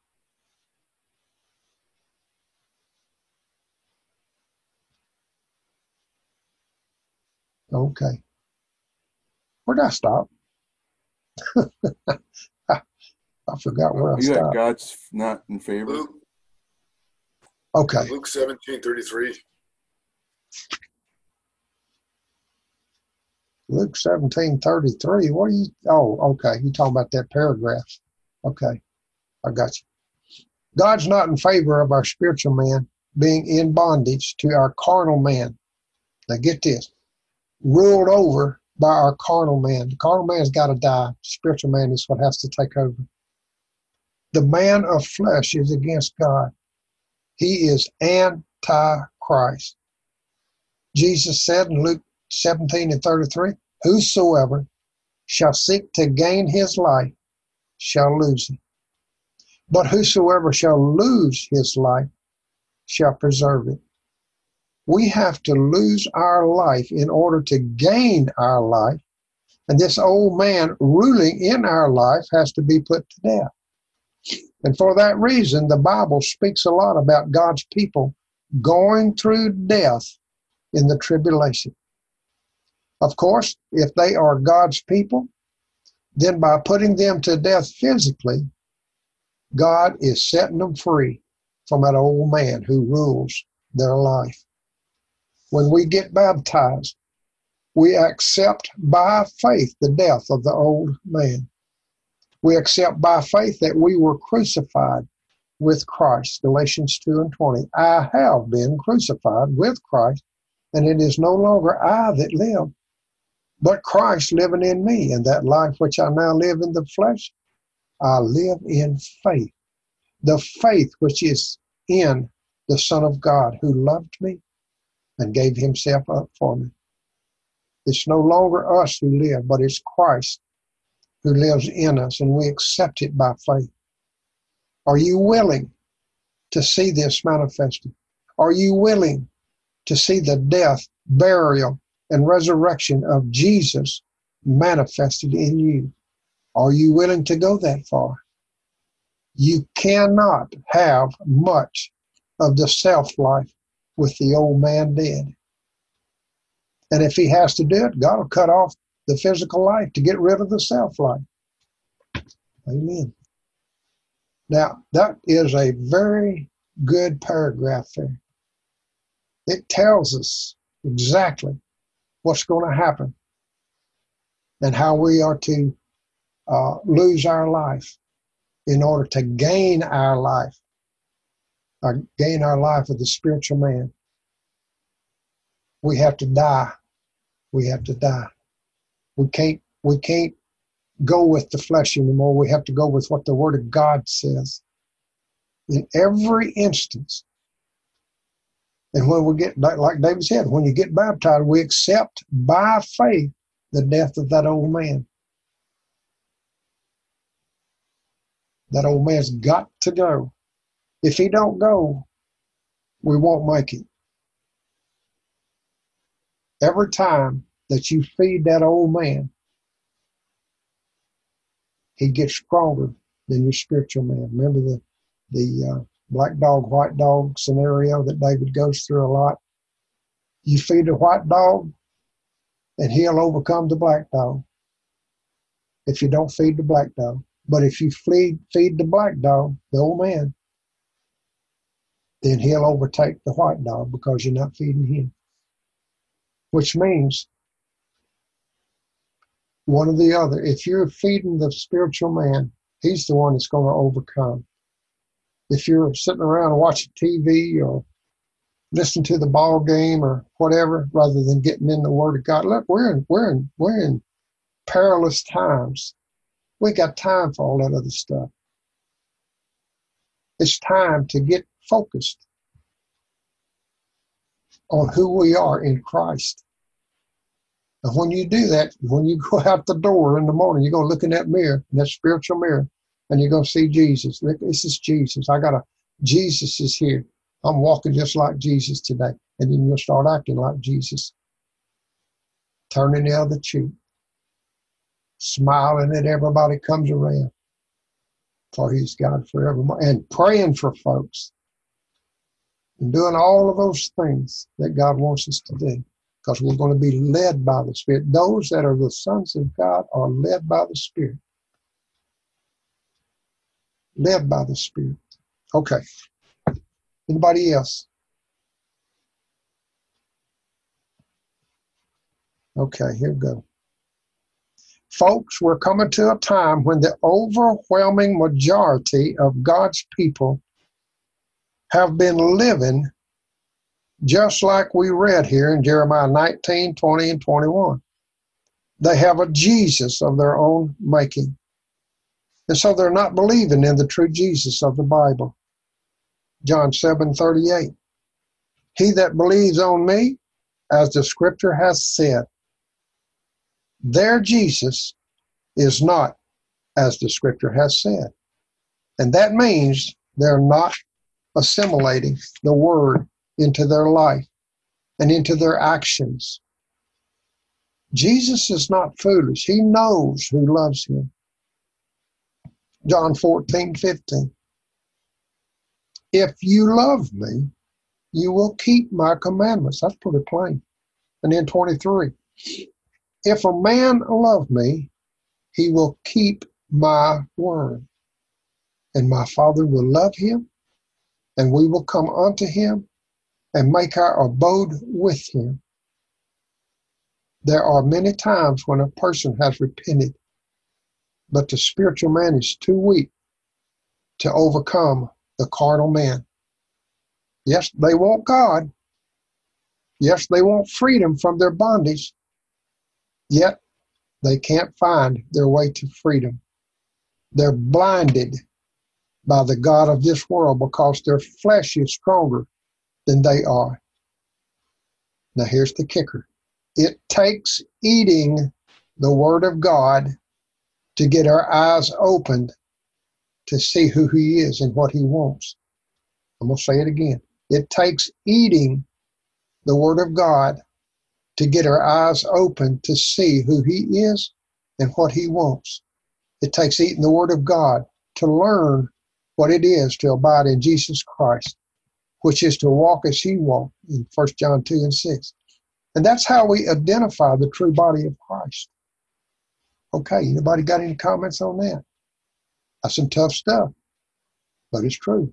Okay. Where did I stop? I, I forgot where I You got stopped. God's not in favor? Luke, Okay. Luke seventeen thirty-three. Luke seventeen thirty-three. What are you? Oh, okay. You talking about that paragraph. Okay. I got you. God's not in favor of our spiritual man being in bondage to our carnal man. Now get this, ruled over by our carnal man. The carnal man's got to die. Spiritual man is what has to take over. The man of flesh is against God. He is anti-Christ. Jesus said in Luke seventeen and thirty-three, whosoever shall seek to gain his life shall lose it. But whosoever shall lose his life shall preserve it. We have to lose our life in order to gain our life. And this old man ruling in our life has to be put to death. And for that reason, the Bible speaks a lot about God's people going through death in the tribulation. Of course, if they are God's people, then by putting them to death physically, God is setting them free from that old man who rules their life. When we get baptized, we accept by faith the death of the old man. We accept by faith that we were crucified with Christ, Galatians two and twenty. I have been crucified with Christ, and it is no longer I that live, but Christ living in me. And that life which I now live in the flesh, I live in faith. The faith which is in the Son of God who loved me and gave himself up for me. It's no longer us who live, but it's Christ who lives in us, and we accept it by faith. Are you willing to see this manifested? Are you willing to see the death, burial, and resurrection of Jesus manifested in you? Are you willing to go that far? You cannot have much of the self-life with the old man dead. And if he has to do it, God will cut off the physical life to get rid of the self-life. Amen. Now, that is a very good paragraph there. It tells us exactly what's going to happen and how we are to uh, lose our life in order to gain our life, or gain our life of the spiritual man. We have to die. We have to die. We can't, we can't go with the flesh anymore. We have to go with what the Word of God says. In every instance. And when we get, like David said, when you get baptized, we accept by faith the death of that old man. That old man's got to go. If he don't go, we won't make it. Every time that you feed that old man, he gets stronger than your spiritual man. Remember the, the uh, black dog, white dog scenario that David goes through a lot? You feed the white dog, and he'll overcome the black dog if you don't feed the black dog. But if you feed, feed the black dog, the old man, then he'll overtake the white dog because you're not feeding him. Which means one or the other. If you're feeding the spiritual man, he's the one that's going to overcome. If you're sitting around watching T V or listening to the ball game or whatever, rather than getting in the Word of God, look, we're in we're in we're in perilous times. We got time for all that other stuff. It's time to get focused on who we are in Christ. And when you do that, when you go out the door in the morning, you're going to look in that mirror, in that spiritual mirror, and you're going to see Jesus. Look, this is Jesus. I got a, Jesus is here. I'm walking just like Jesus today. And then you'll start acting like Jesus. Turning the other cheek. Smiling at everybody comes around. For he's God forevermore. And praying for folks. And doing all of those things that God wants us to do. Because we're going to be led by the Spirit. Those that are the sons of God are led by the Spirit. Led by the Spirit. Okay. Anybody else? Okay, here we go. Folks, we're coming to a time when the overwhelming majority of God's people have been living just like we read here in Jeremiah nineteen, twenty, and twenty-one. They have a Jesus of their own making. And so they're not believing in the true Jesus of the Bible. John seven thirty-eight. He that believes on me, as the scripture has said, their Jesus is not as the scripture has said. And that means they're not assimilating the word into their life and into their actions. Jesus is not foolish. He knows who loves him. John fourteen fifteen. If you love me, you will keep my commandments. That's pretty plain. And then twenty-three. If a man love me, he will keep my word. And my Father will love him, and we will come unto him and make our abode with him. There are many times when a person has repented, but the spiritual man is too weak to overcome the carnal man. Yes, they want God. Yes, they want freedom from their bondage. Yet, they can't find their way to freedom. They're blinded by the God of this world because their flesh is stronger than they are. Now, here's the kicker. It takes eating the Word of God to get our eyes opened to see who He is and what He wants. I'm going to say it again. It takes eating the Word of God to get our eyes open to see who He is and what He wants. It takes eating the Word of God to learn what it is to abide in Jesus Christ, which is to walk as He walked in First John two and six. And that's how we identify the true body of Christ. Okay, anybody got any comments on that? That's some tough stuff, but it's true.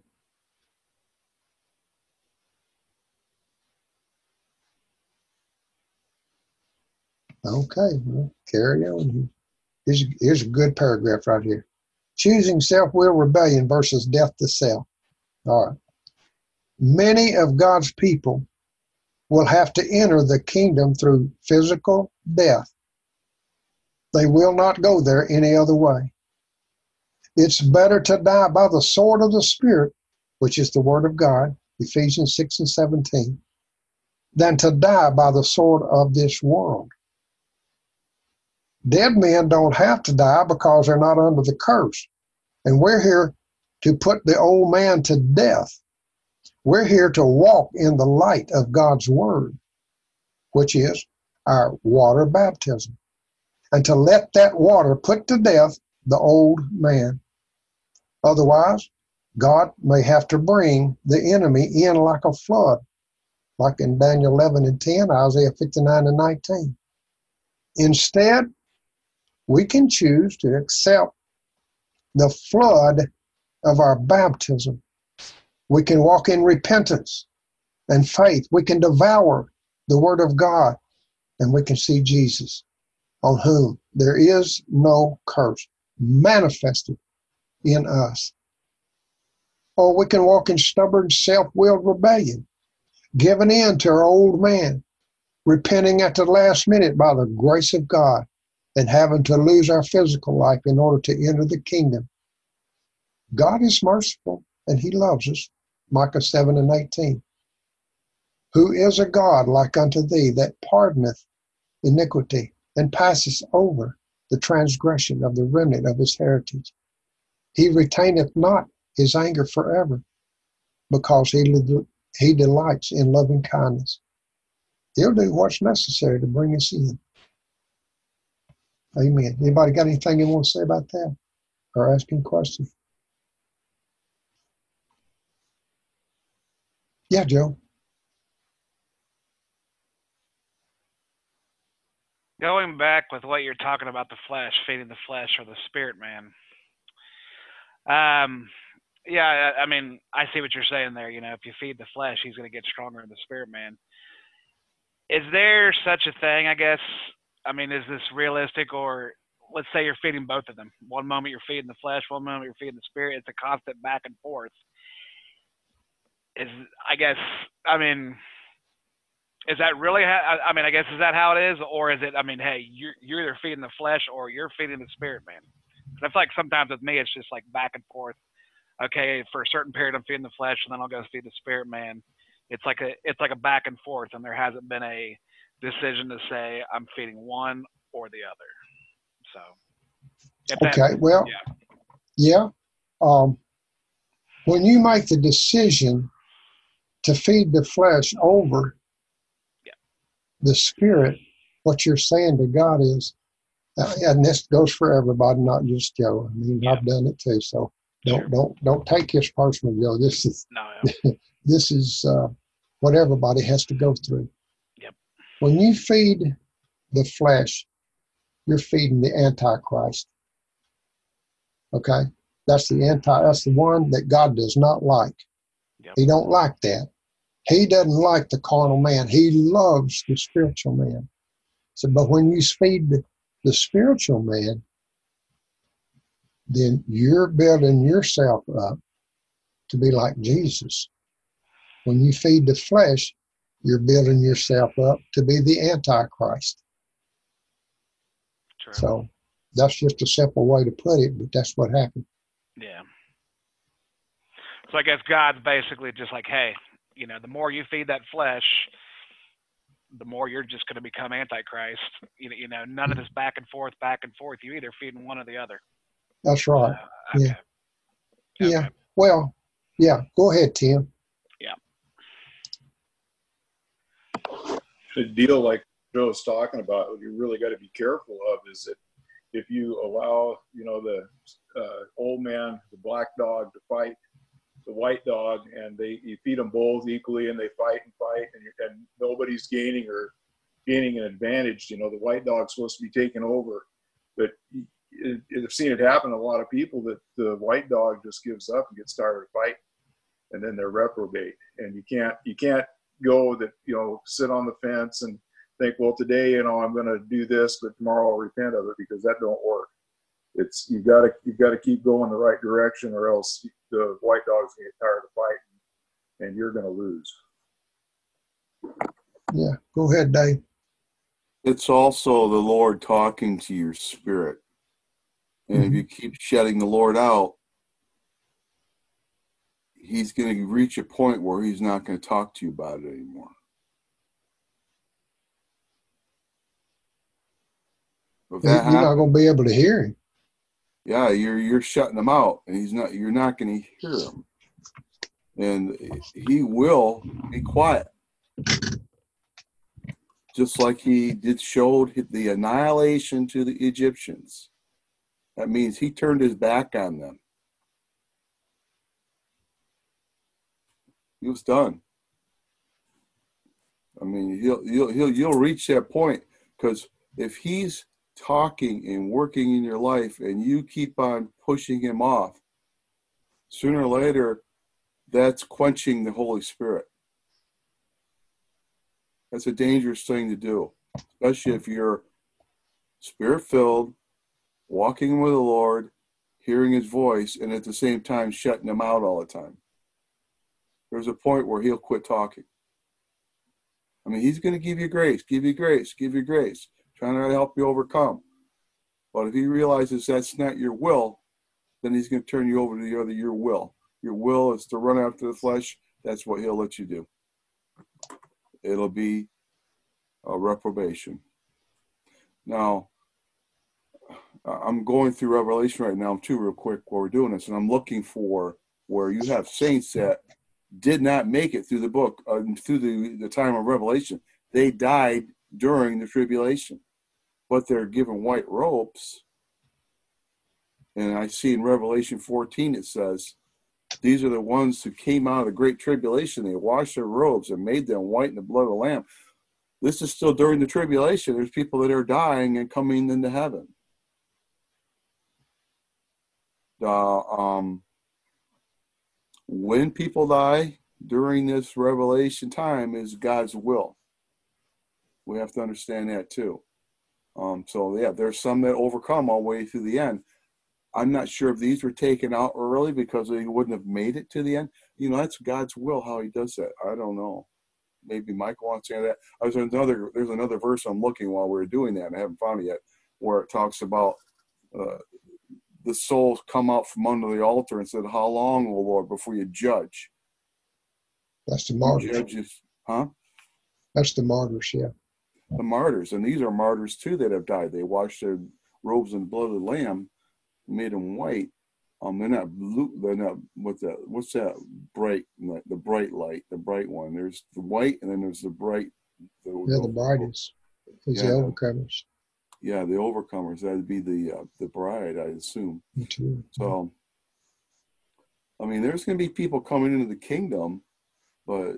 Okay, well, carry on. Here's, here's a good paragraph right here. Choosing self-will rebellion versus death to self. All right. Many of God's people will have to enter the kingdom through physical death. They will not go there any other way. It's better to die by the sword of the Spirit, which is the Word of God, Ephesians six and seventeen, than to die by the sword of this world. Dead men don't have to die because they're not under the curse. And we're here to put the old man to death. We're here to walk in the light of God's Word, which is our water baptism, and to let that water put to death the old man. Otherwise, God may have to bring the enemy in like a flood, like in Daniel eleven and ten, Isaiah fifty-nine and nineteen. Instead, we can choose to accept the flood of our baptism. We can walk in repentance and faith. We can devour the Word of God, and we can see Jesus, on whom there is no curse, manifested in us. Or we can walk in stubborn, self-willed rebellion, giving in to our old man, repenting at the last minute by the grace of God, and having to lose our physical life in order to enter the kingdom. God is merciful, and He loves us. Micah seven and eighteen. Who is a God like unto thee, that pardoneth iniquity, and passeth over the transgression of the remnant of His heritage? He retaineth not His anger forever, because he, he delights in loving kindness. He'll do what's necessary to bring us in. Amen. Anybody got anything you want to say about that, or asking questions? Yeah, Joe. Going back with what you're talking about, the flesh, feeding the flesh or the spirit man. Um, yeah, I, I mean, I see what you're saying there. You know, if you feed the flesh, he's going to get stronger in the spirit man. Is there such a thing, I guess? I mean, is this realistic? Or let's say you're feeding both of them. One moment you're feeding the flesh, one moment you're feeding the spirit. It's a constant back and forth. is, I guess, I mean, is that really, how, I mean, I guess, is that how it is? Or is it, I mean, hey, you're, you're either feeding the flesh or you're feeding the spirit, man. I feel like sometimes with me, it's just like back and forth. Okay, for a certain period, I'm feeding the flesh, and then I'll go feed the spirit, man. It's like a, it's like a back and forth, and there hasn't been a decision to say I'm feeding one or the other. So, if that, Okay, well, yeah. yeah. Um, when you make the decision to feed the flesh over yeah. the spirit, what you're saying to God is, uh, and this goes for everybody, not just Joe. I mean, yeah. I've done it too. So don't Sure. don't don't take this personal, Joe. This is no, yeah. this is uh, what everybody has to go through. Yep. When you feed the flesh, you're feeding the Antichrist. Okay, that's the anti. That's the one that God does not like. Yep. He don't like that. He doesn't like the carnal man. He loves the spiritual man. So, but when you feed the, the spiritual man, then you're building yourself up to be like Jesus. When you feed the flesh, you're building yourself up to be the Antichrist. True. So that's just a simple way to put it, but that's what happened. Yeah. So I guess God's basically just like, hey, you know, the more you feed that flesh, the more you're just going to become Antichrist. You know, you know, none of this back and forth, back and forth. You either feeding one or the other. That's right. Uh, okay. Yeah. Yeah. Okay. Well, yeah. Go ahead, Tim. Yeah. The deal like Joe's talking about, what you really got to be careful of is that if you allow, you know, the uh, old man, the black dog to fight the white dog, and they you feed them both equally, and they fight and fight, and, you're, and nobody's gaining or gaining an advantage. You know, the white dog's supposed to be taking over, but it, it, I've seen it happen to a lot of people that the white dog just gives up and gets tired of fighting, and then they're reprobate. And you can't you can't go that you know sit on the fence and think, well, today you know I'm going to do this, but tomorrow I'll repent of it, because that don't work. It's you got to you got to keep going the right direction, or else the white dog's gonna get tired of fighting, and you're gonna lose. Yeah, go ahead, Dave. It's also the Lord talking to your spirit, and mm-hmm. if you keep shutting the Lord out, He's going to reach a point where He's not going to talk to you about it anymore. If that you're happens, not going to be able to hear Him. Yeah, you're you're shutting him out, and he's not. You're not going to hear him, and he will be quiet, just like he did showed the annihilation to the Egyptians. That means he turned his back on them. He was done. I mean, he'll he'll he'll you'll reach that point, because if he's talking and working in your life and you keep on pushing him off, sooner or later that's quenching the Holy Spirit. That's a dangerous thing to do, especially if you're spirit filled, walking with the Lord, hearing His voice, and at the same time shutting him out all the time. There's a point where he'll quit talking. I mean, He's going to give you grace, give you grace, give you grace, trying to help you overcome. But if He realizes that's not your will, then He's going to turn you over to the other, your will. Your will is to run after the flesh. That's what He'll let you do. It'll be a reprobation. Now, I'm going through Revelation right now, too, real quick, while we're doing this, and I'm looking for where you have saints that did not make it through the book, uh, through the, the time of Revelation. They died during the tribulation, but they're given white robes. And I see in Revelation fourteen, it says, these are the ones who came out of the great tribulation. They washed their robes and made them white in the blood of the Lamb. This is still during the tribulation. There's people that are dying and coming into heaven. Uh, um, when people die during this Revelation time is God's will. We have to understand that too. Um, so yeah, there's some that overcome all the way through the end. I'm not sure if these were taken out early because they wouldn't have made it to the end. You know, that's God's will how he does that. I don't know. Maybe Michael wants to say that. I was another. There's another verse I'm looking while we we're doing that, and I haven't found it yet, where it talks about uh, the souls come out from under the altar and said, "How long, O Lord, before you judge?" That's the martyrs. Judges, huh? That's the martyrs, yeah. The martyrs, and these are martyrs too that have died. They washed their robes in the blood of the Lamb, made them white. Um, they're not blue. They're not. What's that? What's that bright? The bright light, the bright one. There's the white, and then there's the bright. The, yeah, the, the brightest. It's yeah, the overcomers. Yeah, the overcomers. That'd be the uh, the bride, I assume. Me too. So, I mean, there's going to be people coming into the kingdom, but,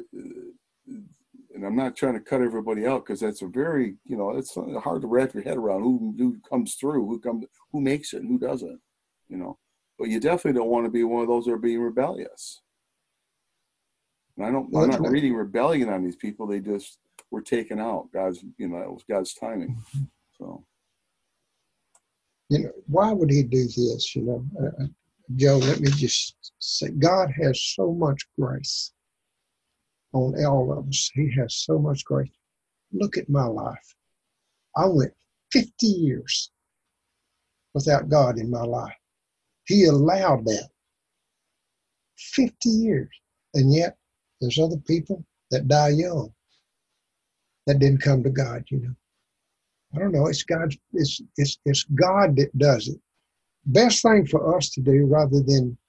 and I'm not trying to cut everybody out because that's a very, you know, it's hard to wrap your head around who who comes through, who comes, who makes it, and who doesn't, you know. But you definitely don't want to be one of those that are being rebellious. And I don't, I'm not reading rebellion on these people. They just were taken out. God's, you know, it was God's timing. So. You know, why would he do this? You know, uh, Joe, let me just say, God has so much grace on all of us. He has so much grace. Look at my life. I went fifty years without God in my life. He allowed that. fifty years. And yet, there's other people that die young that didn't come to God, you know. I don't know. It's God. It's it's it's God that does it. Best thing for us to do, rather than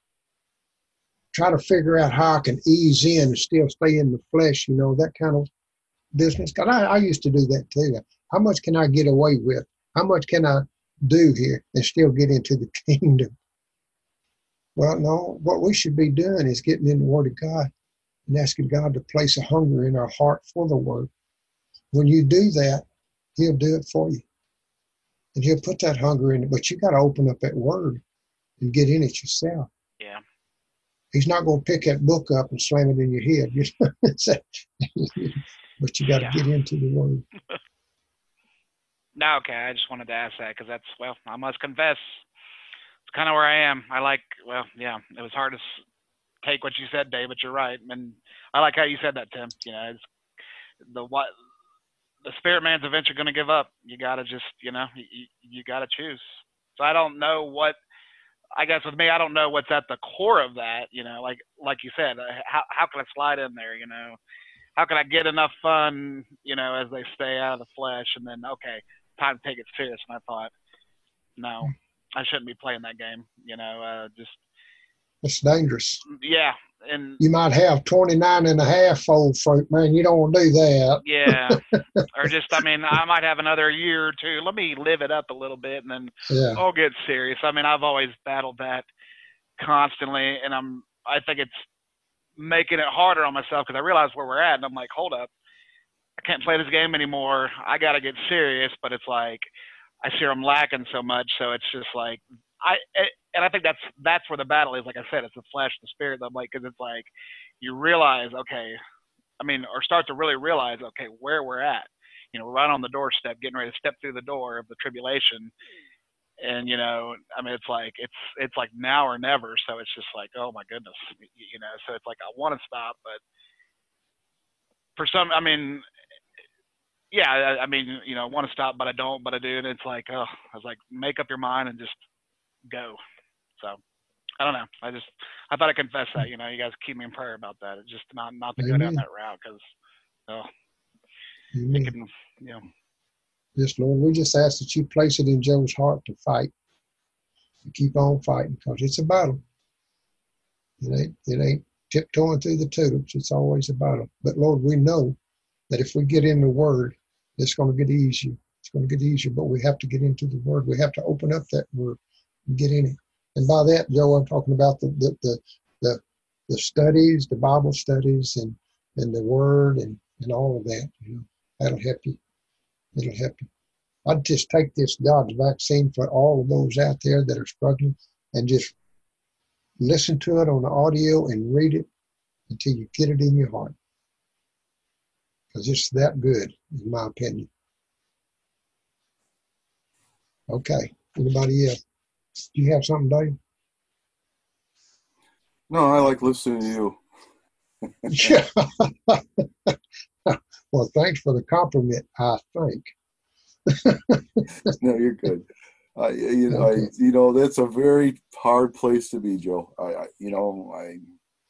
try to figure out how I can ease in and still stay in the flesh, you know, that kind of business. Because I, I used to do that too. How much can I get away with? How much can I do here and still get into the kingdom? Well, no. What we should be doing is getting in the Word of God and asking God to place a hunger in our heart for the Word. When you do that, He'll do it for you. And he'll put that hunger in it. But you got to open up that word and get in it yourself. Yeah. He's not going to pick that book up and slam it in your head. You know? But you got to yeah. get into the word. No, okay. I just wanted to ask that because that's, well, I must confess, it's kind of where I am. I like, well, yeah, it was hard to take what you said, Dave, but you're right. And I like how you said that, Tim. You know, it's the what. The spirit man's eventually going to give up. You got to just, you know, you, you got to choose. So I don't know what, I guess with me, I don't know what's at the core of that, you know, like, like you said, how, how can I slide in there? You know, how can I get enough fun, you know, as they stay out of the flesh, and then, okay, time to take it serious. And I thought, no, I shouldn't be playing that game, you know, uh, just. It's dangerous. Yeah. And you might have twenty-nine and a half fold fruit, man. You don't want to do that. Yeah. Or just, I mean, I might have another year or two. Let me live it up a little bit, and then yeah. I'll get serious. I mean, I've always battled that constantly, and I'm, I think it's making it harder on myself because I realize where we're at, and I'm like, hold up, I can't play this game anymore. I got to get serious, but it's like, I see I'm lacking so much, so it's just like, I, it, and I think that's that's where the battle is. Like I said, it's the flesh, the spirit. I'm like, because it's like you realize, okay, I mean, or start to really realize, okay, where we're at. You know, we're right on the doorstep, getting ready to step through the door of the tribulation. And you know, I mean, it's like it's it's like now or never. So it's just like, oh my goodness, you know. So it's like I want to stop, but for some, I mean, yeah, I, I mean, you know, I want to stop, but I don't, but I do. And it's like, oh, I was like, make up your mind and just go. So I don't know. I just I thought I'd confess that. You know, you guys keep me in prayer about that. It's just not not to Amen. go down that route because, oh, Amen. it can, you know. Yes, Lord, we just ask that you place it in Joe's heart to fight, to keep on fighting, because it's a battle. It ain't it ain't tiptoeing through the tulips. It's always a battle. But Lord, we know that if we get in the Word, it's going to get easier. It's going to get easier. But we have to get into the Word. We have to open up that Word and get in it. And by that, Joe, I'm talking about the the the the, the studies, the Bible studies, and and the Word, and and all of that. You know, that'll help you. It'll help you. I'd just take this God's vaccine for all of those out there that are struggling, and just listen to it on the audio and read it until you get it in your heart, because it's that good, in my opinion. Okay. Anybody else? Do you have something, Dave? No, I like listening to you. Yeah. Well, thanks for the compliment, I think. No, you're good. Uh, you know, Okay. I, you know, that's a very hard place to be, Joe. I, I, you know, I,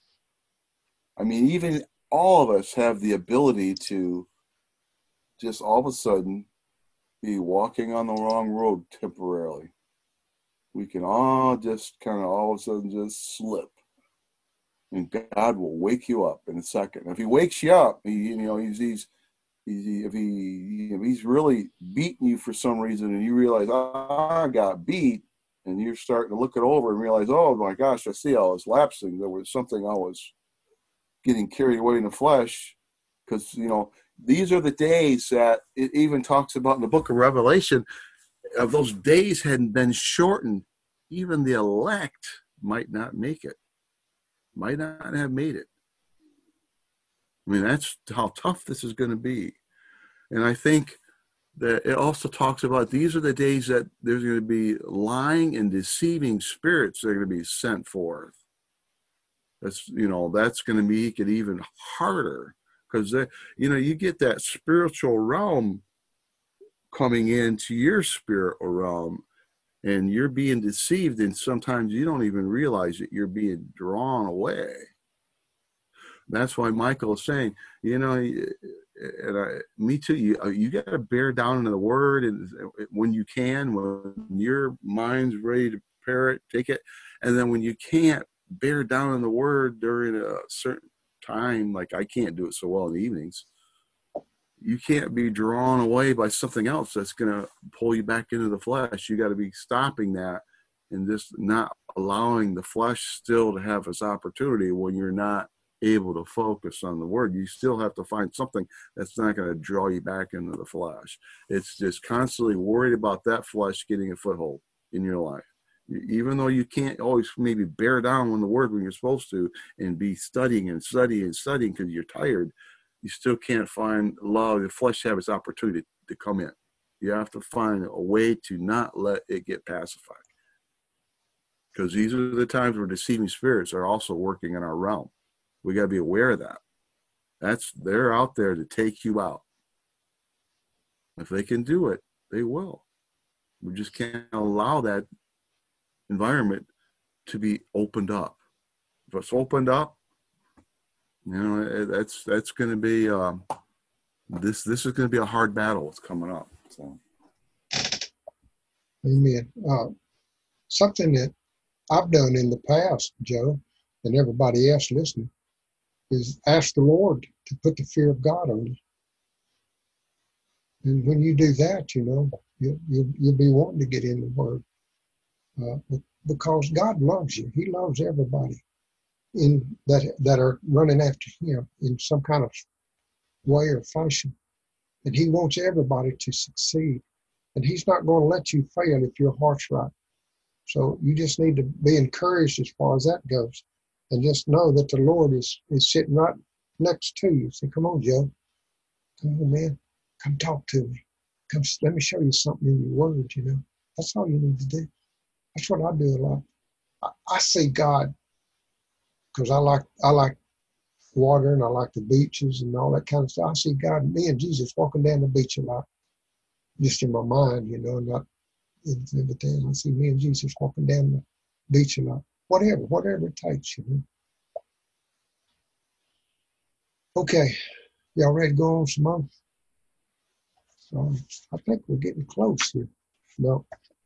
I mean, even all of us have the ability to just all of a sudden be walking on the wrong road temporarily. We can all just kind of all of a sudden just slip, and God will wake you up in a second. If He wakes you up, he, you know, he's he's, he's if he you know, he's really beating you for some reason, and you realize, oh, I got beat, and you're starting to look it over and realize, oh my gosh, I see I was lapsing. There was something I was getting carried away in the flesh, because you know these are the days that it even talks about in the book of Revelation. If those days hadn't been shortened, even the elect might not make it, might not have made it. I mean, that's how tough this is going to be. And I think that it also talks about these are the days that there's going to be lying and deceiving spirits that are going to be sent forth. That's, you know, that's going to make it even harder, because, you know, you get that spiritual realm coming into your spiritual realm, and you're being deceived, and sometimes you don't even realize that you're being drawn away. That's why Michael is saying, you know, and I, me too, you, you got to bear down into the word, and when you can, when your mind's ready to prepare it, take it. And then when you can't, bear down in the word during a certain time, like I can't do it so well in the evenings. You can't be drawn away by something else that's going to pull you back into the flesh. You got to be stopping that and just not allowing the flesh still to have its opportunity when you're not able to focus on the word. You still have to find something that's not going to draw you back into the flesh. It's just constantly worried about that flesh getting a foothold in your life. Even though you can't always maybe bear down on the word when you're supposed to and be studying and studying and studying because you're tired, you still can't find allow the flesh to have its opportunity to come in. You have to find a way to not let it get pacified, because these are the times where deceiving spirits are also working in our realm. We got to be aware of that. That's they're out there to take you out. If they can do it, they will. We just can't allow that environment to be opened up. If it's opened up, you know, that's that's going to be um, this. This is going to be a hard battle. It's coming up. So, amen. Uh, something that I've done in the past, Joe, and everybody else listening, is ask the Lord to put the fear of God on you. And when you do that, you know, you you you'll be wanting to get in the Word, uh, because God loves you. He loves everybody in that that are running after Him in some kind of way or fashion, and He wants everybody to succeed. And He's not going to let you fail if your heart's right. So you just need to be encouraged as far as that goes, and just know that the Lord is is sitting right next to you. Say, "Come on, Joe. Come on, man. Come talk to me. Come, let me show you something in your word." You know, that's all you need to do. That's what I do a lot. I, I see God because I like I like water and I like the beaches and all that kind of stuff. I see God, me and Jesus walking down the beach a lot, just in my mind, you know, not in everything. I see me and Jesus walking down the beach a lot. Whatever, whatever it takes, you know. Okay, y'all ready to go on some more? Um, I think we're getting close here. No.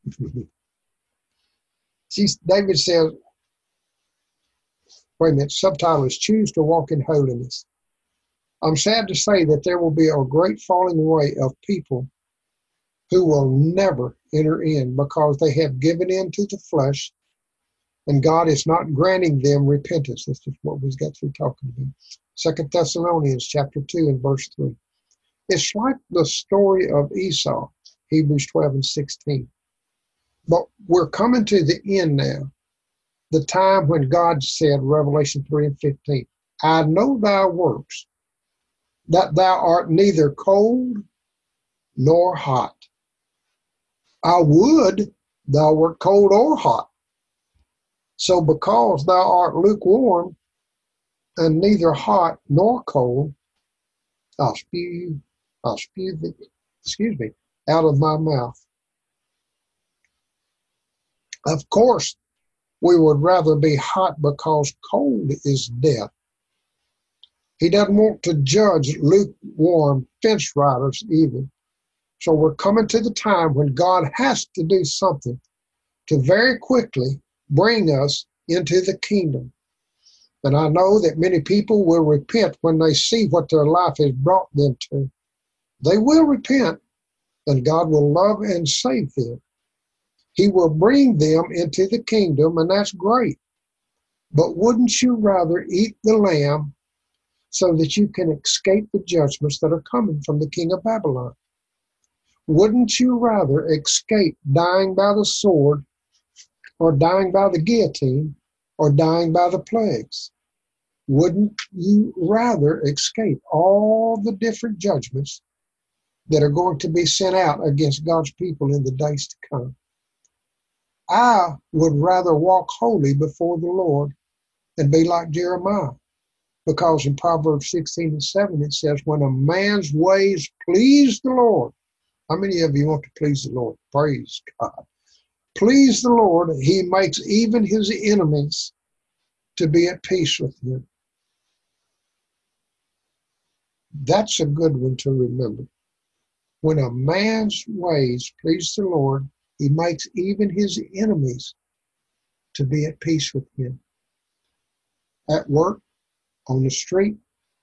See, David says, wait a minute, subtitle is Choose to Walk in Holiness. I'm sad to say that there will be a great falling away of people who will never enter in because they have given in to the flesh, and God is not granting them repentance. This is what we got through talking about. Second Thessalonians chapter two and verse three. It's like the story of Esau, Hebrews twelve and sixteen. But we're coming to the end now, the time when God said, Revelation three and fifteen, I know thy works, that thou art neither cold nor hot. I would thou wert cold or hot. So because thou art lukewarm, and neither hot nor cold, I'll spew you, I'll spew thee, excuse me, out of my mouth. Of course, we would rather be hot because cold is death. He doesn't want to judge lukewarm fence riders either. So we're coming to the time when God has to do something to very quickly bring us into the kingdom. And I know that many people will repent when they see what their life has brought them to. They will repent, and God will love and save them. He will bring them into the kingdom, and that's great. But wouldn't you rather eat the lamb so that you can escape the judgments that are coming from the king of Babylon? Wouldn't you rather escape dying by the sword, or dying by the guillotine, or dying by the plagues? Wouldn't you rather escape all the different judgments that are going to be sent out against God's people in the days to come? I would rather walk holy before the Lord and be like Jeremiah, because in Proverbs sixteen and seven it says, when a man's ways please the Lord. How many of you want to please the Lord? Praise God. Please the Lord, he makes even his enemies to be at peace with him. That's a good one to remember. When a man's ways please the Lord, he makes even his enemies to be at peace with him. At work, on the street,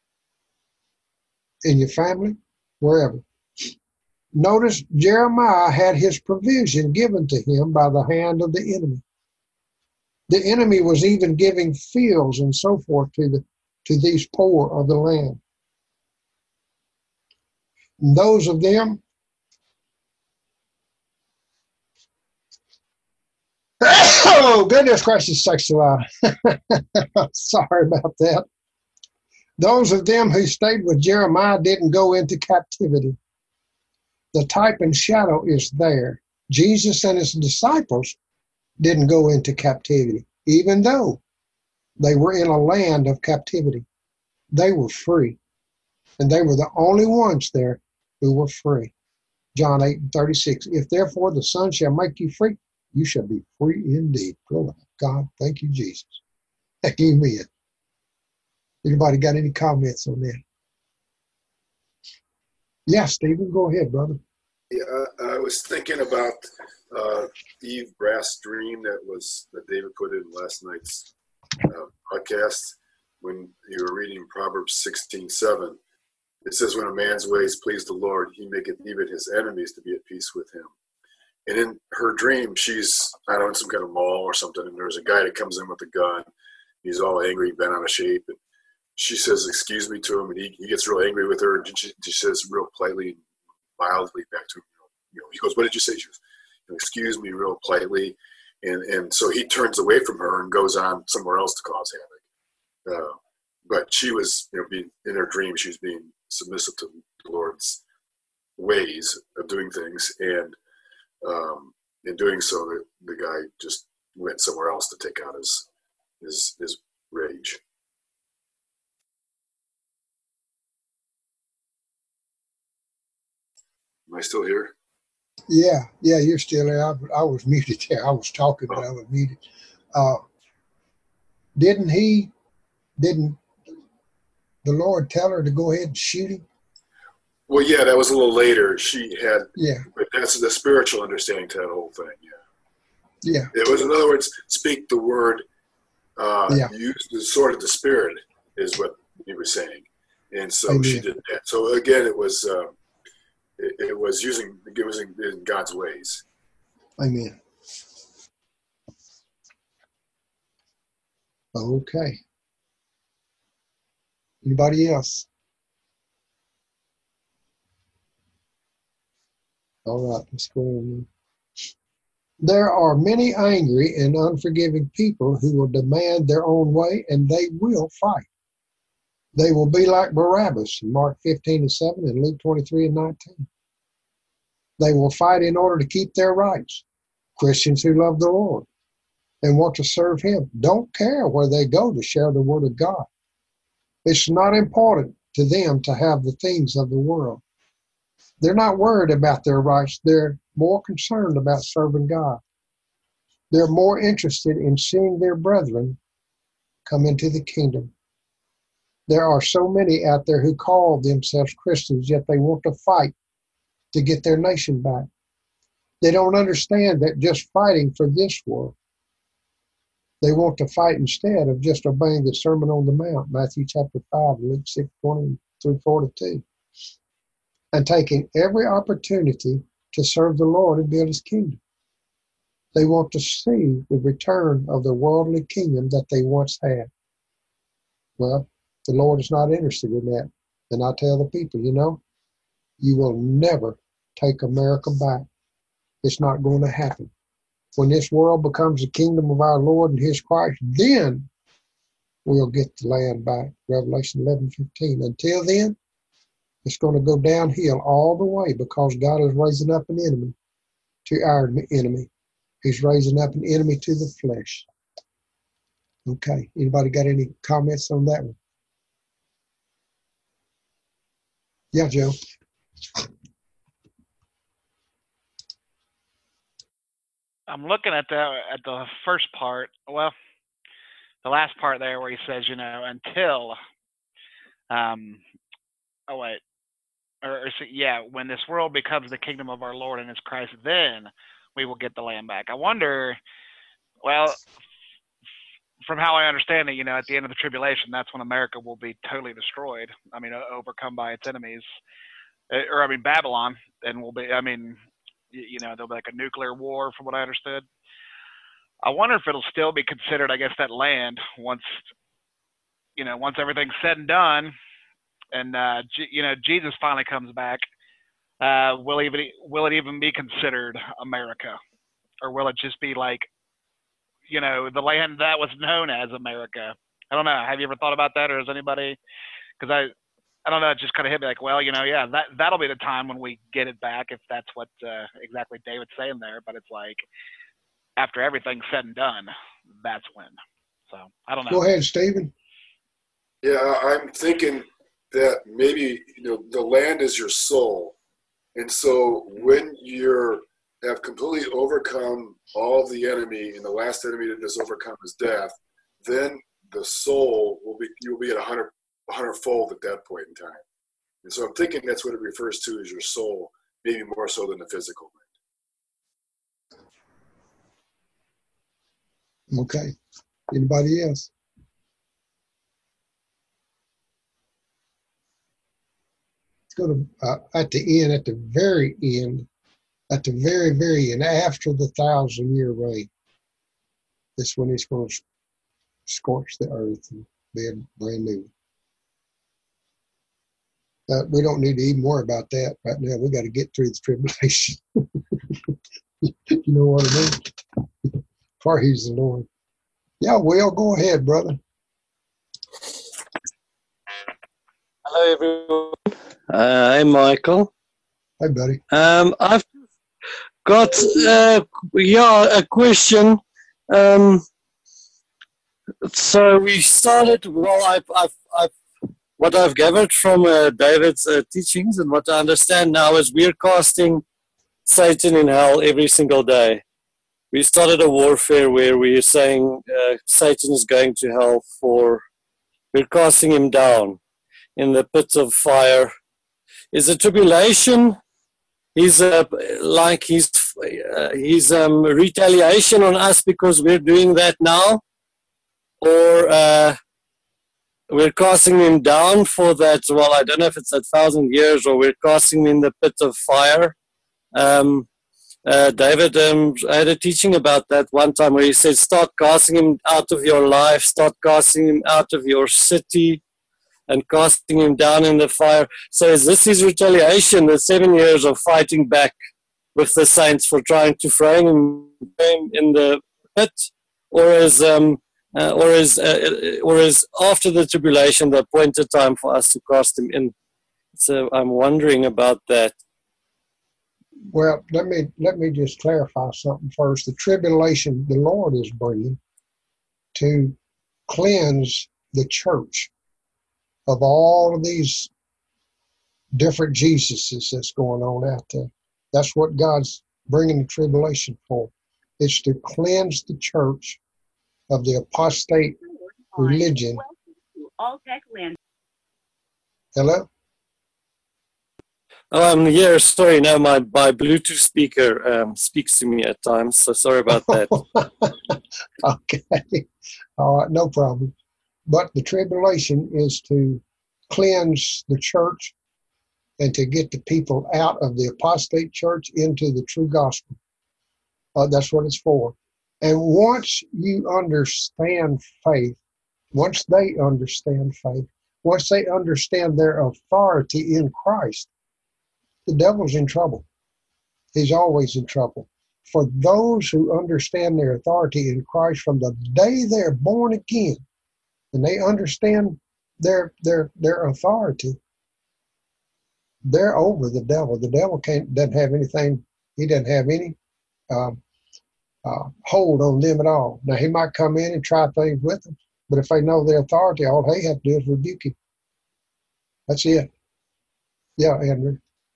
in your family, wherever. Notice Jeremiah had his provision given to him by the hand of the enemy. The enemy was even giving fields and so forth to the to these poor of the land. And those of them oh, goodness gracious sakes alive. Sorry about that. Those of them who stayed with Jeremiah didn't go into captivity. The type and shadow is there. Jesus and his disciples didn't go into captivity, even though they were in a land of captivity. They were free, and they were the only ones there who were free. John eight and thirty-six, if therefore the Son shall make you free, you shall be free indeed. Glory to God. Thank you, Jesus. Amen. Anybody got any comments on that? Yeah, Stephen, go ahead, brother. Yeah, I, I was thinking about uh, Eve Brass' dream that was that David put in last night's uh, podcast when you were reading Proverbs sixteen seven. It says, when a man's ways please the Lord, he maketh even his enemies to be at peace with him. And in her dream, she's, I don't know, in some kind of mall or something, and there's a guy that comes in with a gun. He's all angry, bent out of shape. And she says, excuse me to him, and he, he gets real angry with her. And she, she says real politely and mildly back to him, you know, he goes, what did you say? She goes, excuse me, real politely. And, and so he turns away from her and goes on somewhere else to cause havoc. Uh, but she was, you know, being in her dream, she was being submissive to the Lord's ways of doing things. And um, in doing so, the, the guy just went somewhere else to take out his his, his rage. Am I still here? Yeah, yeah, you're still there. I, I was muted there. I was talking, but I was muted. Uh, didn't he, didn't the Lord tell her to go ahead and shoot him? Well, yeah, that was a little later. She had, yeah, but that's the spiritual understanding to that whole thing. Yeah, yeah. It was, in other words, speak the word. Uh, yeah. Use the sword of the Spirit is what he was saying, and so Amen. she did that. So again, it was uh, it, it was using it was in, in God's ways. Amen. Okay. Anybody else? All right, let's go on. There are many angry and unforgiving people who will demand their own way, and they will fight. They will be like Barabbas in Mark fifteen and seven and Luke twenty-three and nineteen. They will fight in order to keep their rights. Christians who love the Lord and want to serve Him don't care where they go to share the Word of God. It's not important to them to have the things of the world. They're not worried about their rights. They're more concerned about serving God. They're more interested in seeing their brethren come into the kingdom. There are so many out there who call themselves Christians, yet they want to fight to get their nation back. They don't understand that just fighting for this world. They want to fight instead of just obeying the Sermon on the Mount, Matthew chapter five, Luke six, twenty through forty-two, and taking every opportunity to serve the Lord and build His kingdom. They want to see the return of the worldly kingdom that they once had. Well, the Lord is not interested in that. And I tell the people, you know, you will never take America back. It's not going to happen. When this world becomes the kingdom of our Lord and His Christ, then we'll get the land back. Revelation eleven fifteen. Until then, it's going to go downhill all the way because God is raising up an enemy to our enemy. He's raising up an enemy to the flesh. Okay. Anybody got any comments on that one? Yeah, Joe. I'm looking at the at the first part. Well, the last part there where he says, you know, until, um, oh wait, or, or so, yeah, when this world becomes the kingdom of our Lord and His Christ, then we will get the land back. I wonder. Well, from how I understand it, you know, at the end of the tribulation, that's when America will be totally destroyed. I mean, overcome by its enemies, or I mean, Babylon, and will be. I mean. You know, there'll be like a nuclear war, from what I understood. I wonder if it'll still be considered, I guess, that land once, you know, once everything's said and done, and uh, G- you know, Jesus finally comes back. Uh, will even will it even be considered America, or will it just be like, you know, the land that was known as America? I don't know. Have you ever thought about that, or has anybody? Because I. I don't know, it just kind of hit me like, well, you know, yeah, that, that'll be the time when we get it back, if that's what uh, exactly David's saying there. But it's like, after everything's said and done, that's when. So, I don't know. Go ahead, Stephen. Yeah, I'm thinking that maybe, you know, the land is your soul. And so when you're have completely overcome all the enemy, and the last enemy that is overcome is death, then the soul will be, you'll be at a hundred a hundredfold at that point in time. And so I'm thinking that's what it refers to as your soul, maybe more so than the physical land. Okay. Anybody else? Let's go to, uh, at the end, at the very end, at the very, very end, after the thousand year reign, this one is going to scorch the earth and be a brand new. Uh, we don't need to even worry about that right now. We got to get through the tribulation. You know what I mean? For He's the Lord. Yeah, Will, go ahead, brother. Hello, everyone. Uh, I'm Michael. Hi, buddy. Um, I've got uh, yeah a question. Um, so we started. Well, I've I've, I've what I've gathered from uh, David's uh, teachings and what I understand now is we're casting Satan in hell every single day. We started a warfare where we're saying uh, Satan is going to hell for, we're casting him down in the pit of fire. Is the tribulation, he's uh, like he's, uh, he's um, retaliation on us because we're doing that now? Or uh, we're casting him down for that, well, I don't know if it's a thousand years or we're casting him in the pit of fire. Um, uh, David um, had a teaching about that one time where he said, start casting him out of your life, start casting him out of your city and casting him down in the fire. So is this his retaliation, the seven years of fighting back with the saints for trying to throw him in the pit? Or is... Um, Uh, or is uh, or is after the tribulation the appointed time for us to cast him in? So I'm wondering about that. Well, let me let me just clarify something first. The tribulation the Lord is bringing to cleanse the church of all of these different Jesuses that's going on out there. That's what God's bringing the tribulation for. It's to cleanse the church of the apostate religion. Hello? Oh, I'm here. Sorry, now my, my Bluetooth speaker um, speaks to me at times, so sorry about that. Okay. All right, no problem. But the tribulation is to cleanse the church and to get the people out of the apostate church into the true gospel. Uh, that's what it's for. And once you understand faith, once they understand faith, once they understand their authority in Christ, the devil's in trouble. He's always in trouble. For those who understand their authority in Christ from the day they're born again, and they understand their their their authority, they're over the devil. The devil can't doesn't have anything. He doesn't have any um, uh, hold on them at all. Now he might come in and try things with them, but if they know their authority, all they have to do is rebuke him. That's it. Yeah, Andrew.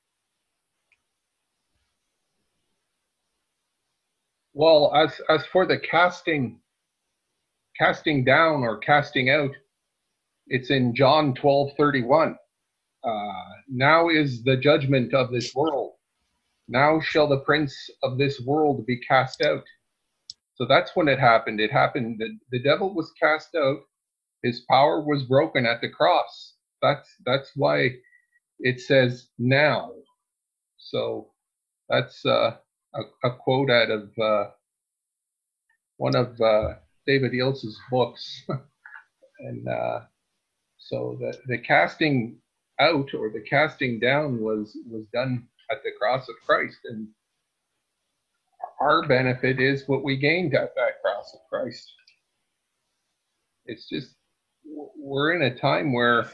Well, as as for the casting, casting down or casting out, it's in John twelve thirty-one. Uh, now is the judgment of this world. Now shall the prince of this world be cast out. So that's when it happened. It happened. The, the devil was cast out. His power was broken at the cross. That's that's why it says now. So that's uh, a, a quote out of uh, one of uh, David Ilse's books. And uh, so the, the casting out or the casting down was, was done at the cross of Christ. And our benefit is what we gained at that cross of Christ. It's just, we're in a time where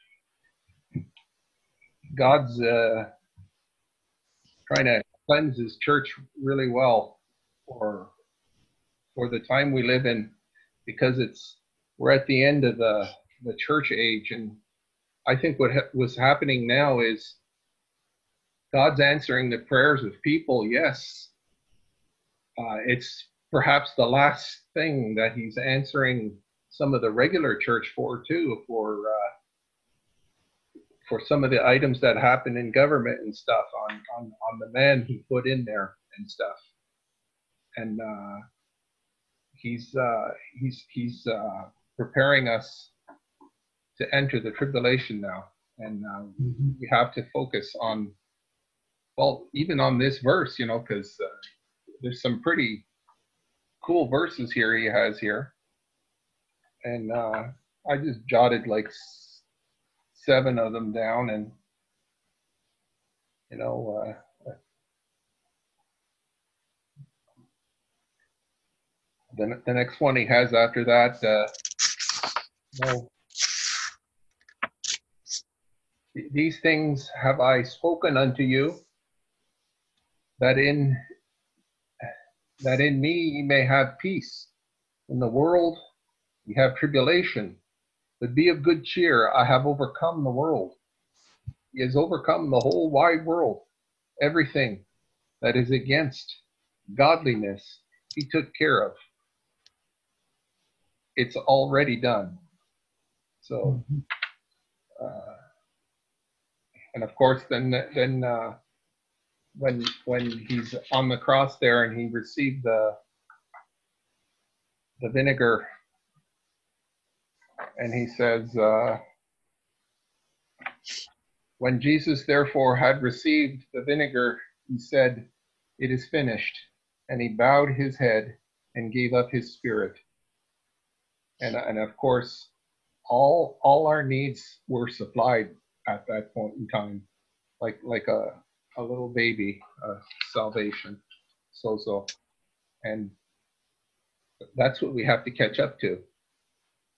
God's uh, trying to cleanse his church really well for, for the time we live in, because it's, we're at the end of the, the church age. And I think what ha- was happening now is God's answering the prayers of people, yes. Uh, it's perhaps the last thing that he's answering some of the regular church for too, for uh, for some of the items that happen in government and stuff on, on, on the man he put in there and stuff. And uh, he's uh, he's he's uh, preparing us to enter the tribulation now, and uh, mm-hmm. we have to focus on, well, even on this verse, you know, because uh, there's some pretty cool verses here he has here, and uh, I just jotted like s- seven of them down, and you know, uh, the the next one he has after that, uh, no. These things have I spoken unto you, that in that in me ye may have peace. In the world ye have tribulation, but be of good cheer. I have overcome the world. He has overcome the whole wide world. Everything that is against godliness, he took care of. It's already done. So, uh, and of course, then then uh, when when he's on the cross there and he received the the vinegar, and he says, uh, when Jesus therefore had received the vinegar, he said, "It is finished," and he bowed his head and gave up his spirit. And and of course, all all our needs were supplied at that point in time, like like a a little baby, uh, salvation, so-so. And that's what we have to catch up to,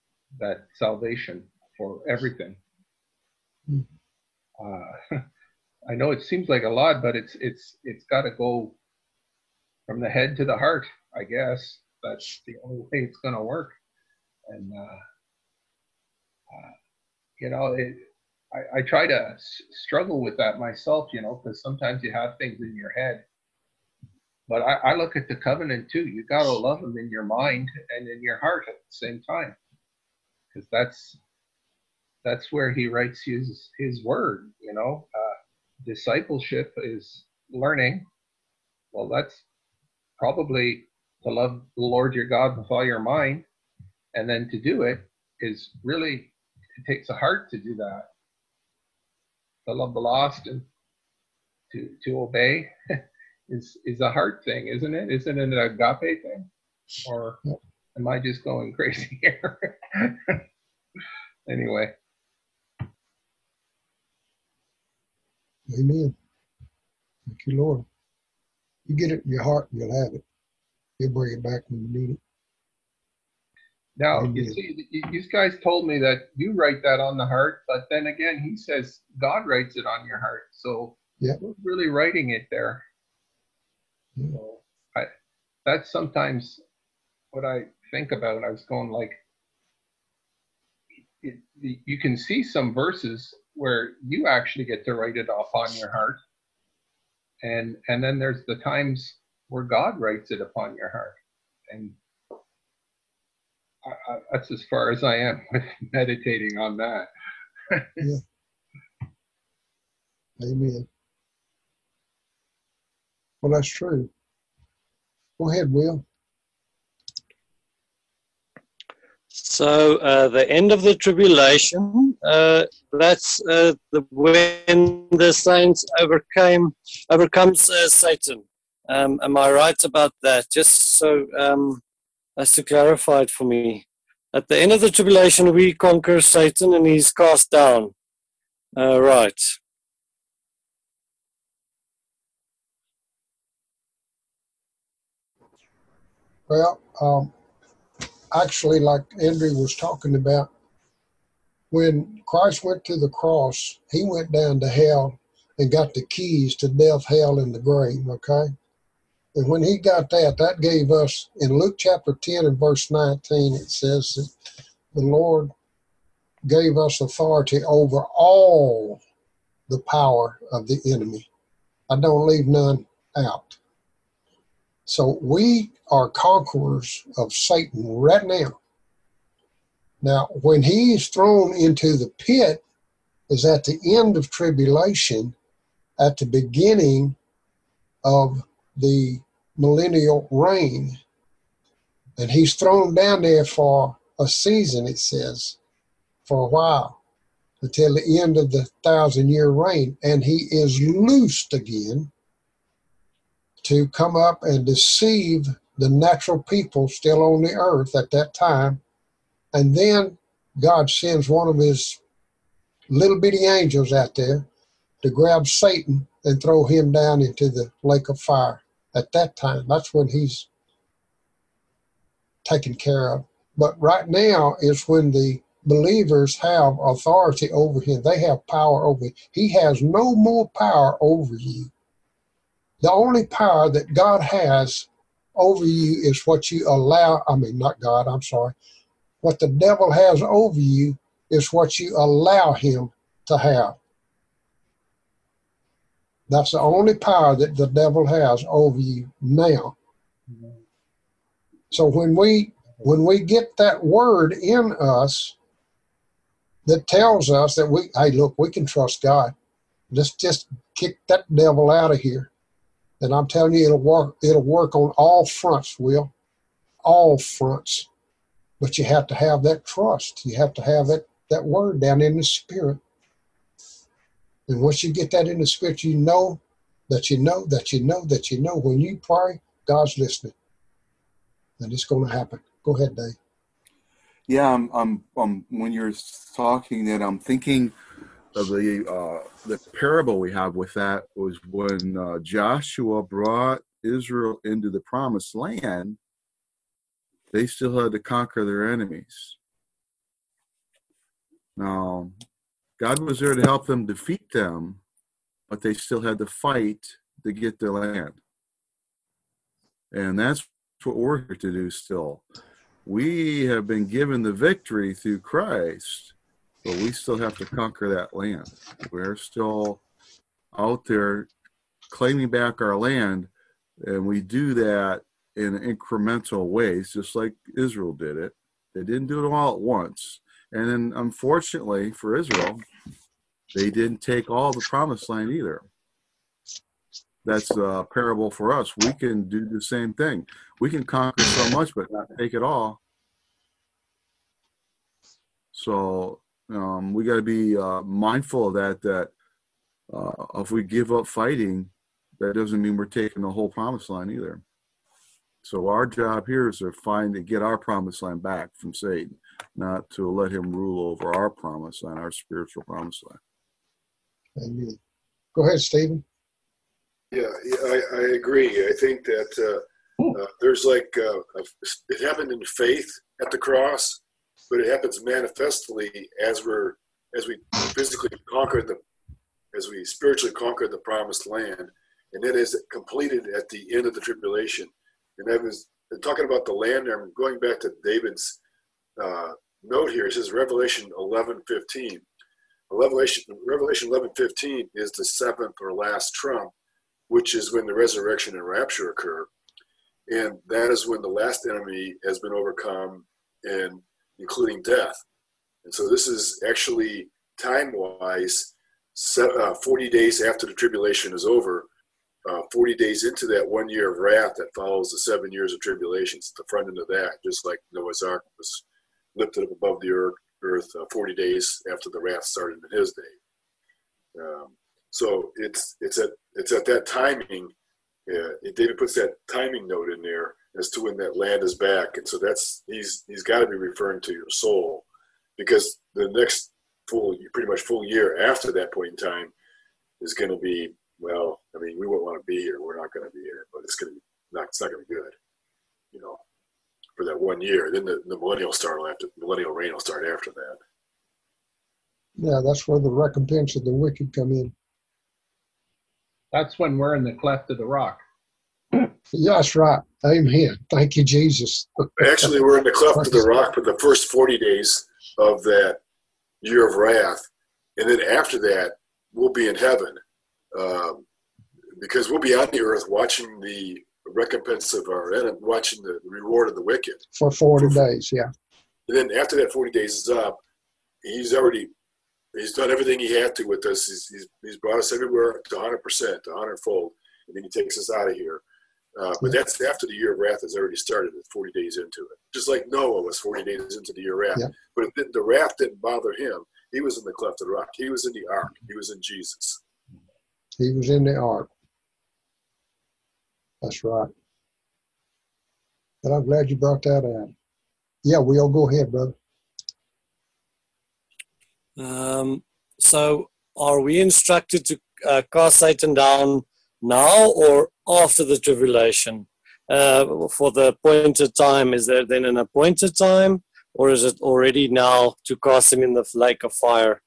that salvation for everything. Uh, I know it seems like a lot, but it's it's it's got to go from the head to the heart, I guess. That's the only way it's going to work. And uh, uh, you know, it, I, I try to s- struggle with that myself, you know, because sometimes you have things in your head. But I, I look at the covenant too. You got to love him in your mind and in your heart at the same time, because that's that's where he writes his his word. You know, uh, discipleship is learning. Well, that's probably to love the Lord your God with all your mind, and then to do it is really, it takes a heart to do that. To love the lost and to to obey is is a heart thing, isn't it? Isn't it an agape thing? Or am I just going crazy here? Anyway. Amen. Thank you, Lord. You get it in your heart, you'll have it. You'll bring it back when you need it. Now, Amen. you see, these guys told me that you write that on the heart, but then again, he says God writes it on your heart. So yeah. who's really writing it there? Yeah. So I, that's sometimes what I think about. I was going like, it, you can see some verses where you actually get to write it off on your heart. And and then there's the times where God writes it upon your heart. And I, I, that's as far as I am with meditating on that. Yeah. Amen. Well, that's true. Go ahead, Will. So uh, the end of the tribulation, uh, that's uh, the, when the saints overcame, overcomes uh, Satan. Um, am I right about that? Just so um, as to clarify it for me. At the end of the tribulation, we conquer Satan and he's cast down. Uh, right. Well, um, actually, like Andrew was talking about, when Christ went to the cross, he went down to hell and got the keys to death, hell, and the grave, okay? And when he got that, that gave us, in Luke chapter ten and verse nineteen, it says that the Lord gave us authority over all the power of the enemy. I don't leave none out. So we are conquerors of Satan right now. Now, when he is thrown into the pit is at the end of tribulation, at the beginning of the millennial reign. And he's thrown down there for a season, it says, for a while, until the end of the thousand-year reign. And he is loosed again to come up and deceive the natural people still on the earth at that time. And then God sends one of his little bitty angels out there to grab Satan and throw him down into the lake of fire. At that time, that's when he's taken care of. But right now is when the believers have authority over him. They have power over him. He has no more power over you. The only power that God has over you is what you allow, I mean, not God, I'm sorry. What the devil has over you is what you allow him to have. That's the only power that the devil has over you now. So when we when we get that word in us that tells us that we, hey, look, we can trust God. Let's just kick that devil out of here. And I'm telling you, it'll work. It'll work on all fronts, Will, all fronts. But you have to have that trust. You have to have that that word down in the spirit. And once you get that in the spirit, you know that you know that you know that you know when you pray, God's listening. And it's going to happen. Go ahead, Dave. Yeah, I'm, I'm, I'm, when you're talking that, I'm thinking of the uh, the parable we have with that was when uh, Joshua brought Israel into the promised land, they still had to conquer their enemies. Now, God was there to help them defeat them, but they still had to fight to get their land. And that's what we're here to do still. We have been given the victory through Christ, but we still have to conquer that land. We're still out there claiming back our land, and we do that in incremental ways, just like Israel did it. They didn't do it all at once. And then, unfortunately for Israel, they didn't take all the promised land either. That's a parable for us. We can do the same thing. We can conquer so much, but not take it all. So um, we got to be uh, mindful of that, that uh, if we give up fighting, that doesn't mean we're taking the whole promised land either. So our job here is to find and get our promised land back from Satan, not to let him rule over our promised land, our spiritual promised land. Amen. Go ahead, Stephen. Yeah, yeah I, I agree. I think that uh, uh, there's like, uh, a, it happened in faith at the cross, but it happens manifestly as we're, as we physically conquer the, as we spiritually conquer the promised land, and then is completed at the end of the tribulation. And I was talking about the land there. I'm going back to David's uh, note here. It says Revelation eleven fifteen. Revelation, Revelation eleven fifteen is the seventh or last trump, which is when the resurrection and rapture occur. And that is when the last enemy has been overcome, and including death. And so this is actually time-wise uh, forty days after the tribulation is over, uh, forty days into that one year of wrath that follows the seven years of tribulations, the front end of that, just like Noah's Ark was lifted up above the earth, earth uh, forty days after the wrath started in his day. Um, so it's it's at it's at that timing. Uh, David puts that timing note in there as to when that land is back, and so that's he's he's got to be referring to your soul, because the next full, pretty much full year after that point in time is going to be, well, I mean, we won't want to be here. We're not going to be here, but it's going to be not. It's not going to be good, you know, for that one year. Then the, the millennial start will have to, millennial reign will start after that. Yeah, that's where the recompense of the wicked come in. That's when we're in the cleft of the rock. Yeah, that's right. Amen. Thank you, Jesus. Actually, we're in the cleft of the rock for the first forty days of that year of wrath. And then after that, we'll be in heaven, um, because we'll be on the earth watching the recompense of our enemy, watching the reward of the wicked. For forty days, yeah. And then after that forty days is up, he's already, he's done everything he had to with us. He's, he's, he's brought us everywhere to one hundred percent, to one hundred fold, and then he takes us out of here. Uh, but that's after the year of wrath has already started, with forty days into it. Just like Noah was forty days into the year of wrath. Yeah. But it, the wrath didn't bother him. He was in the cleft of the rock. He was in the ark. He was in Jesus. He was in the ark. That's right. But I'm glad you brought that out. Yeah, we'll go ahead, brother. Um, so are we instructed to uh, cast Satan down now or after the tribulation? Uh, for the appointed time, is there then an appointed time, or is it already now to cast him in the lake of fire?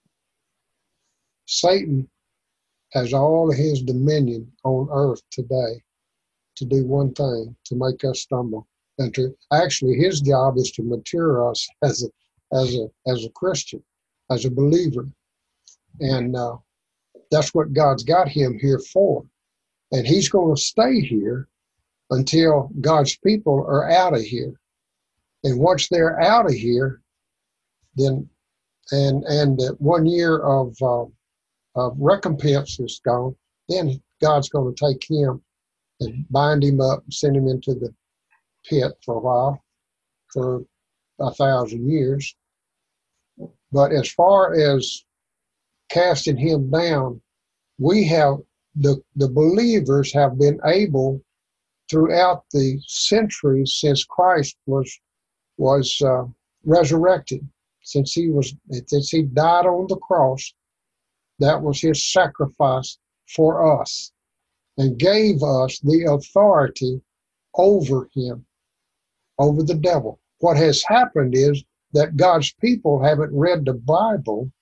Satan has all his dominion on earth today to do one thing, to make us stumble. And to actually, his job is to mature us as a as a as a Christian, as a believer. And uh, that's what God's got him here for. And he's going to stay here until God's people are out of here. And once they're out of here, then and and uh, one year of uh, of recompense is gone, then God's going to take him and bind him up and send him into the pit for a while, for a thousand years. But as far as casting him down, we have, the, the believers have been able throughout the centuries since Christ was was uh, resurrected, since he was since he died on the cross. That was his sacrifice for us, and gave us the authority over him, over the devil. What has happened is that God's people haven't read the Bible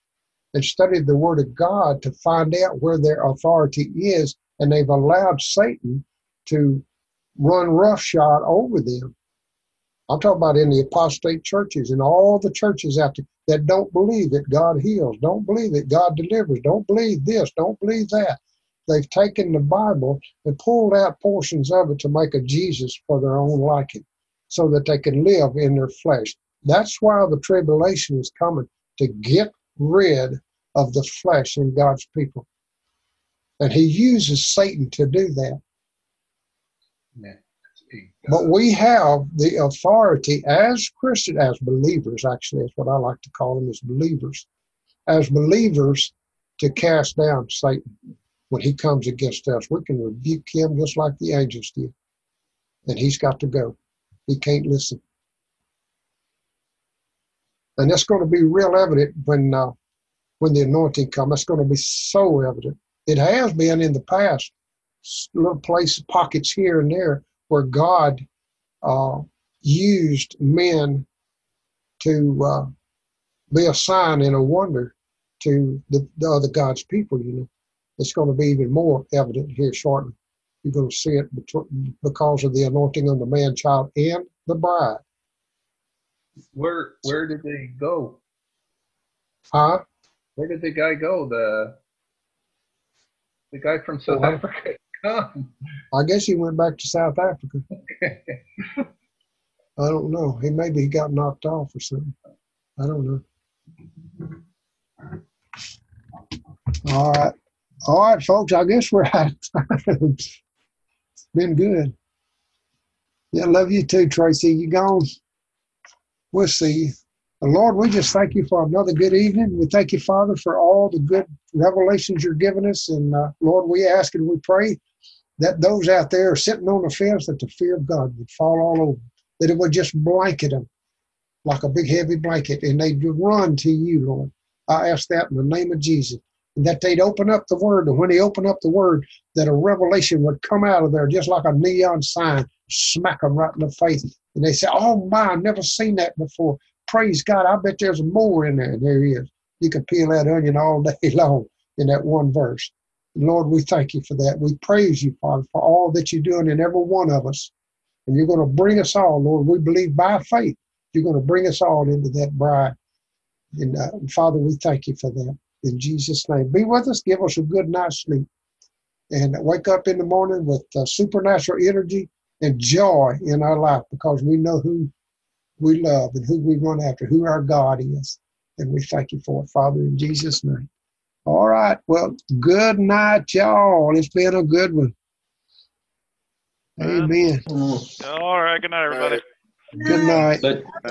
and studied the Word of God to find out where their authority is, and they've allowed Satan to run roughshod over them. I'm talking about in the apostate churches and all the churches out there that don't believe that God heals, don't believe that God delivers, don't believe this, don't believe that. They've taken the Bible and pulled out portions of it to make a Jesus for their own liking so that they can live in their flesh. That's why the tribulation is coming, to get rid of the flesh in God's people. And he uses Satan to do that. Yeah. But we have the authority as Christians, as believers, actually, that's what I like to call them, as believers, as believers, to cast down Satan when he comes against us. We can rebuke him just like the angels did. And he's got to go. He can't listen. And that's going to be real evident when uh, when the anointing comes. That's going to be so evident. It has been in the past, little places, pockets here and there, where God uh, used men to uh, be a sign and a wonder to the, the other God's people, you know. It's going to be even more evident here shortly. You're going to see it because of the anointing on the man-child and the bride. Where where did they go? Huh? Where did the guy go? The the guy from South Well, Africa? Come. I guess he went back to South Africa. I don't know. He maybe he got knocked off or something. I don't know. All right. All right, folks, I guess we're out of time. It's been good. Yeah, love you too, Tracy. You gone? We'll see you. Lord, we just thank you for another good evening. We thank you, Father, for all the good revelations you're giving us. And uh, Lord, we ask and we pray that those out there sitting on the fence, that the fear of God would fall all over, that it would just blanket them like a big heavy blanket, and they'd run to you, Lord. I ask that in the name of Jesus. And that they'd open up the Word, and when they open up the Word, that a revelation would come out of there just like a neon sign, smack them right in the face. And they say, oh my, I've never seen that before. Praise God, I bet there's more in there. And there he is. You can peel that onion all day long in that one verse. And Lord, we thank you for that. We praise you, Father, for all that you're doing in every one of us. And you're going to bring us all, Lord. We believe by faith you're going to bring us all into that bride. And uh, Father, we thank you for that. In Jesus' name. Be with us. Give us a good night's sleep. And wake up in the morning with uh, supernatural energy and joy in our life, because we know who we love and who we run after, who our God is. And we thank you for it, Father, in Jesus' name. All right. Well, good night, y'all. It's been a good one. Amen. All right. Good night, everybody. Good night.